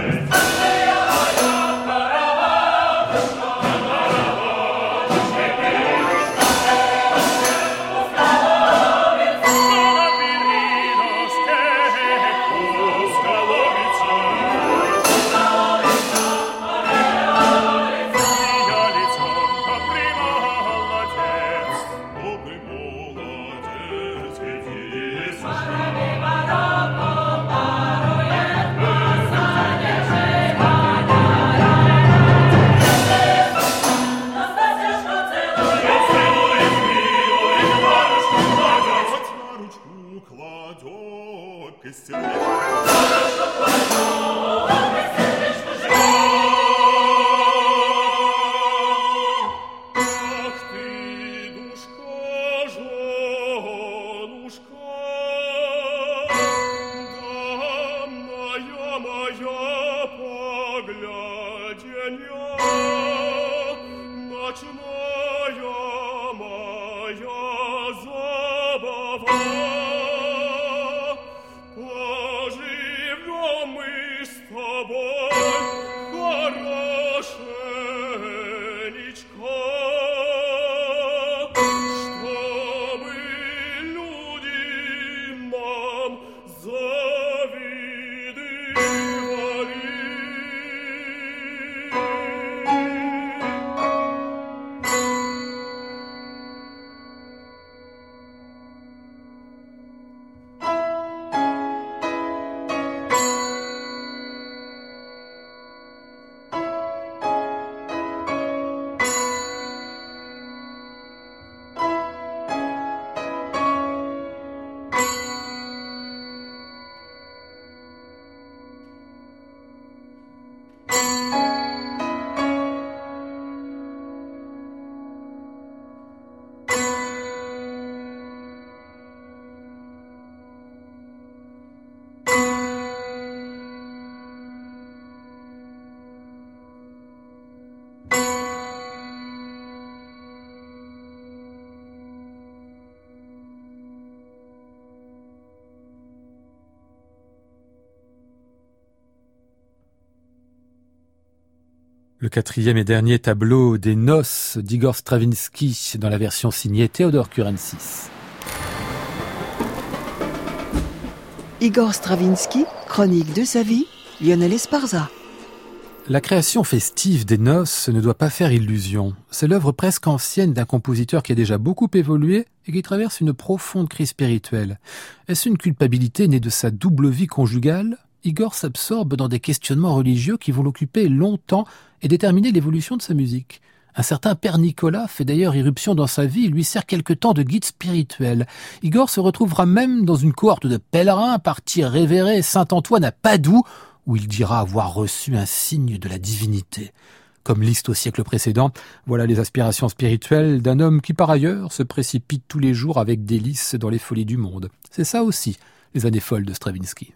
Le quatrième et dernier tableau des Noces d'Igor Stravinsky dans la version signée Théodore Kurensis.
Igor Stravinsky, chronique de sa vie, Lionel Esparza.
La création festive des noces ne doit pas faire illusion. C'est l'œuvre presque ancienne d'un compositeur qui a déjà beaucoup évolué et qui traverse une profonde crise spirituelle. Est-ce une culpabilité née de sa double vie conjugale ? Igor s'absorbe dans des questionnements religieux qui vont l'occuper longtemps et déterminer l'évolution de sa musique. Un certain Père Nicolas fait d'ailleurs irruption dans sa vie et lui sert quelque temps de guide spirituel. Igor se retrouvera même dans une cohorte de pèlerins partis révérer Saint-Antoine à Padoue, où il dira avoir reçu un signe de la divinité. Comme Liszt au siècle précédent, voilà les aspirations spirituelles d'un homme qui par ailleurs se précipite tous les jours avec délice dans les folies du monde. C'est ça aussi, les années folles de Stravinsky.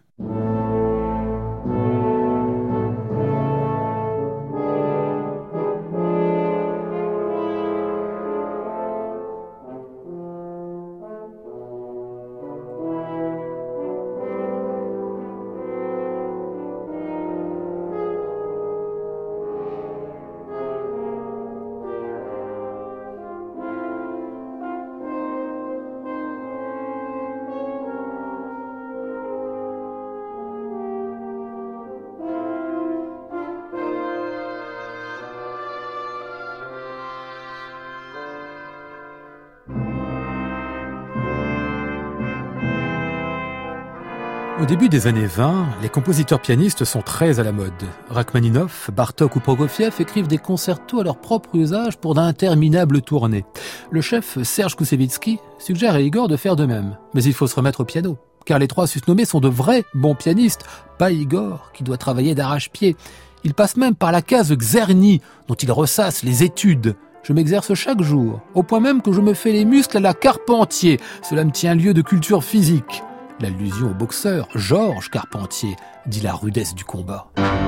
Au début des années 20, les compositeurs pianistes sont très à la mode. Rachmaninov, Bartók ou Prokofiev écrivent des concertos à leur propre usage pour d'interminables tournées. Le chef Serge Koussevitzky suggère à Igor de faire de même. Mais il faut se remettre au piano, car les trois susnommés sont de vrais bons pianistes, pas Igor qui doit travailler d'arrache-pied. Il passe même par la case Czerny, dont il ressasse les études. Je m'exerce chaque jour, au point même que je me fais les muscles à la Carpentier. Cela me tient lieu de culture physique. L'allusion au boxeur Georges Carpentier dit la rudesse du combat.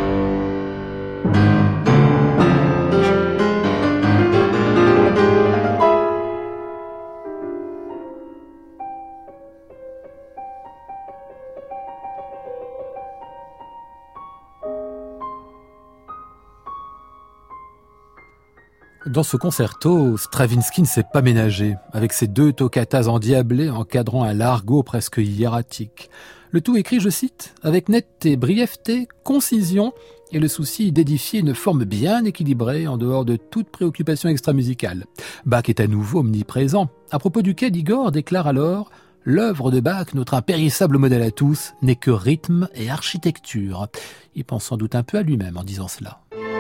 Dans ce concerto, Stravinsky ne s'est pas ménagé, avec ses 2 toccatas endiablées encadrant un largo presque hiératique. Le tout écrit, je cite, avec netteté, brièveté, concision et le souci d'édifier une forme bien équilibrée en dehors de toute préoccupation extramusicale. Bach est à nouveau omniprésent, à propos duquel Igor déclare alors « L'œuvre de Bach, notre impérissable modèle à tous, n'est que rythme et architecture ». Il pense sans doute un peu à lui-même en disant cela.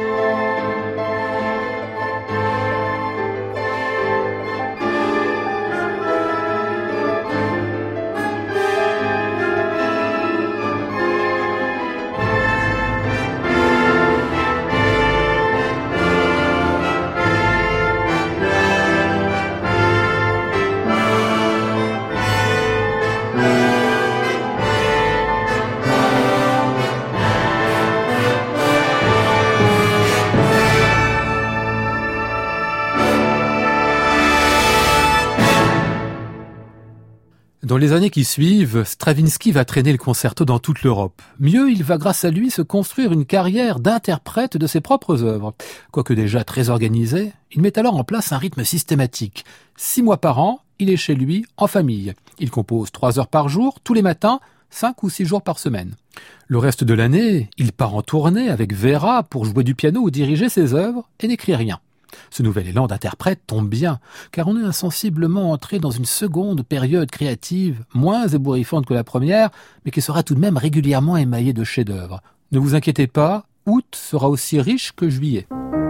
Dans les années qui suivent, Stravinsky va traîner le concerto dans toute l'Europe. Mieux, il va grâce à lui se construire une carrière d'interprète de ses propres œuvres. Quoique déjà très organisé, il met alors en place un rythme systématique. 6 mois par an, il est chez lui, en famille. Il compose 3 heures par jour, tous les matins, 5 ou 6 jours par semaine. Le reste de l'année, il part en tournée avec Vera pour jouer du piano ou diriger ses œuvres et n'écrit rien. Ce nouvel élan d'interprète tombe bien, car on est insensiblement entré dans une seconde période créative, moins ébouriffante que la première, mais qui sera tout de même régulièrement émaillée de chefs-d'œuvre. Ne vous inquiétez pas, août sera aussi riche que juillet.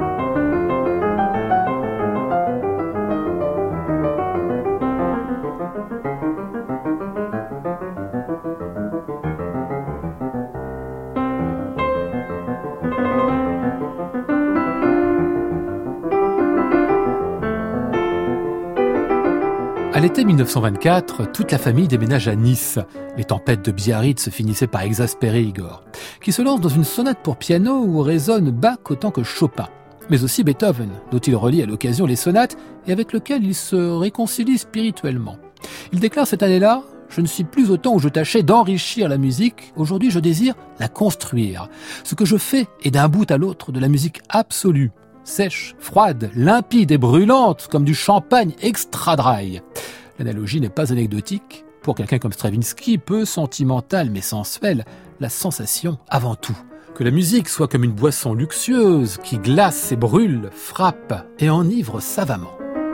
À l'été 1924, toute la famille déménage à Nice. Les tempêtes de Biarritz finissaient par exaspérer Igor, qui se lance dans une sonate pour piano où résonne Bach autant que Chopin, mais aussi Beethoven, dont il relie à l'occasion les sonates et avec lequel il se réconcilie spirituellement. Il déclare cette année-là « Je ne suis plus au temps où je tâchais d'enrichir la musique, aujourd'hui je désire la construire. Ce que je fais est d'un bout à l'autre de la musique absolue. Sèche, froide, limpide et brûlante, comme du champagne extra dry. » L'analogie n'est pas anecdotique. Pour quelqu'un comme Stravinsky, peu sentimental mais sensuel, la sensation avant tout. Que la musique soit comme une boisson luxueuse qui glace et brûle, frappe et enivre savamment.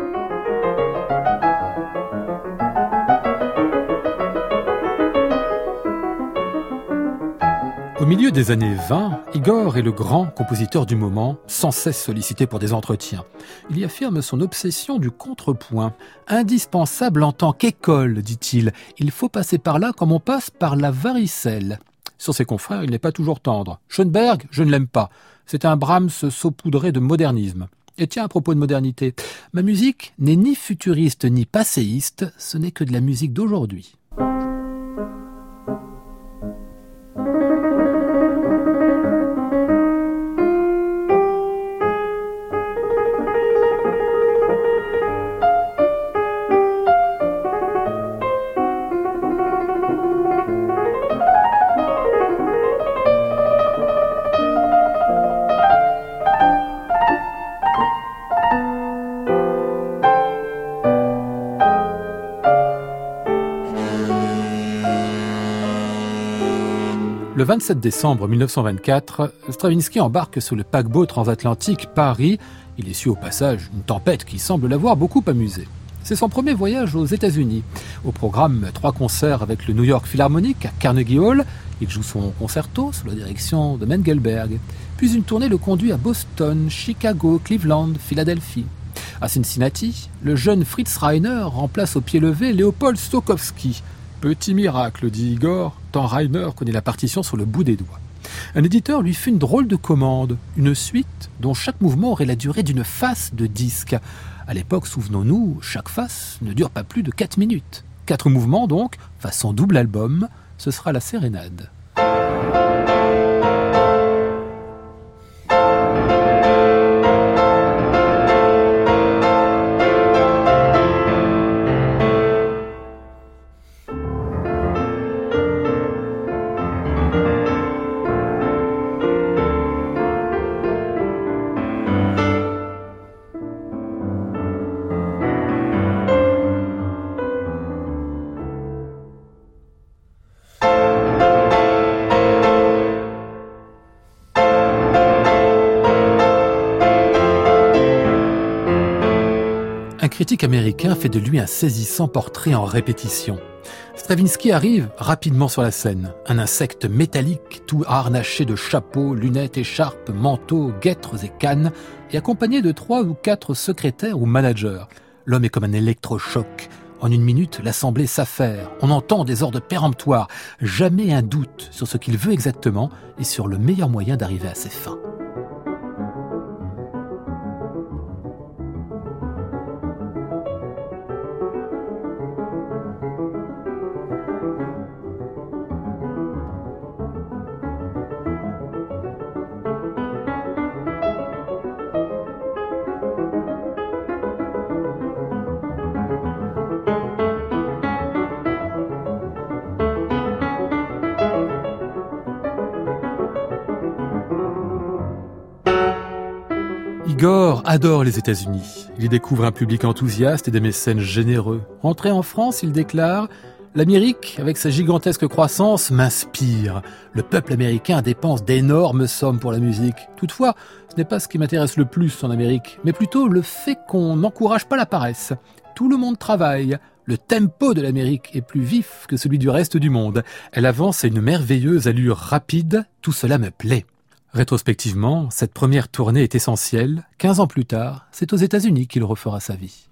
Au milieu des années 20, Igor est le grand compositeur du moment, sans cesse sollicité pour des entretiens. Il y affirme son obsession du contrepoint. Indispensable en tant qu'école, dit-il. Il faut passer par là comme on passe par la varicelle. Sur ses confrères, il n'est pas toujours tendre. Schoenberg, je ne l'aime pas. C'est un Brahms saupoudré de modernisme. Et tiens, à propos de modernité, ma musique n'est ni futuriste ni passéiste, ce n'est que de la musique d'aujourd'hui. Le 27 décembre 1924, Stravinsky embarque sur le paquebot transatlantique Paris. Il essuie au passage une tempête qui semble l'avoir beaucoup amusé. C'est son premier voyage aux États-Unis. Au programme, 3 concerts avec le New York Philharmonic à Carnegie Hall. Il joue son concerto sous la direction de Mengelberg. Puis une tournée le conduit à Boston, Chicago, Cleveland, Philadelphie. À Cincinnati, le jeune Fritz Reiner remplace au pied levé Léopold Stokowski. Petit miracle, dit Igor, tant Reiner connaît la partition sur le bout des doigts. Un éditeur lui fait une drôle de commande, une suite dont chaque mouvement aurait la durée d'une face de disque. À l'époque, souvenons-nous, chaque face ne dure pas plus de 4 minutes. 4 mouvements donc, façon double album, ce sera la sérénade. Un critique américain fait de lui un saisissant portrait en répétition. Stravinsky arrive rapidement sur la scène, un insecte métallique tout harnaché de chapeaux, lunettes, écharpes, manteaux, guêtres et cannes, et accompagné de 3 ou 4 secrétaires ou managers. L'homme est comme un électrochoc. En une minute, l'assemblée s'affaire. On entend des ordres péremptoires. Jamais un doute sur ce qu'il veut exactement et sur le meilleur moyen d'arriver à ses fins. Igor adore les États-Unis. Il y découvre un public enthousiaste et des mécènes généreux. Rentré en France, il déclare « L'Amérique, avec sa gigantesque croissance, m'inspire. Le peuple américain dépense d'énormes sommes pour la musique. Toutefois, ce n'est pas ce qui m'intéresse le plus en Amérique, mais plutôt le fait qu'on n'encourage pas la paresse. Tout le monde travaille. Le tempo de l'Amérique est plus vif que celui du reste du monde. Elle avance à une merveilleuse allure rapide. Tout cela me plaît. » Rétrospectivement, cette première tournée est essentielle. 15 ans plus tard, c'est aux États-Unis qu'il refera sa vie.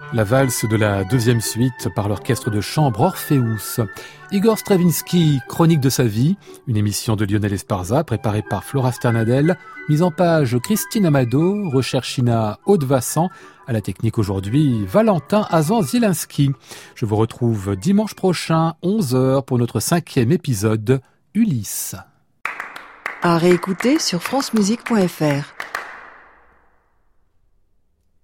La valse de la deuxième suite par l'orchestre de chambre Orpheus. Igor Stravinsky, chronique de sa vie, une émission de Lionel Esparza préparée par Flora Sternadel, mise en page Christine Amado, recherchina Aude Vassan, à la technique aujourd'hui Valentin Azan-Zielinski. Je vous retrouve dimanche prochain, 11h, pour notre 5e épisode, Ulysse.
À réécouter sur francemusique.fr.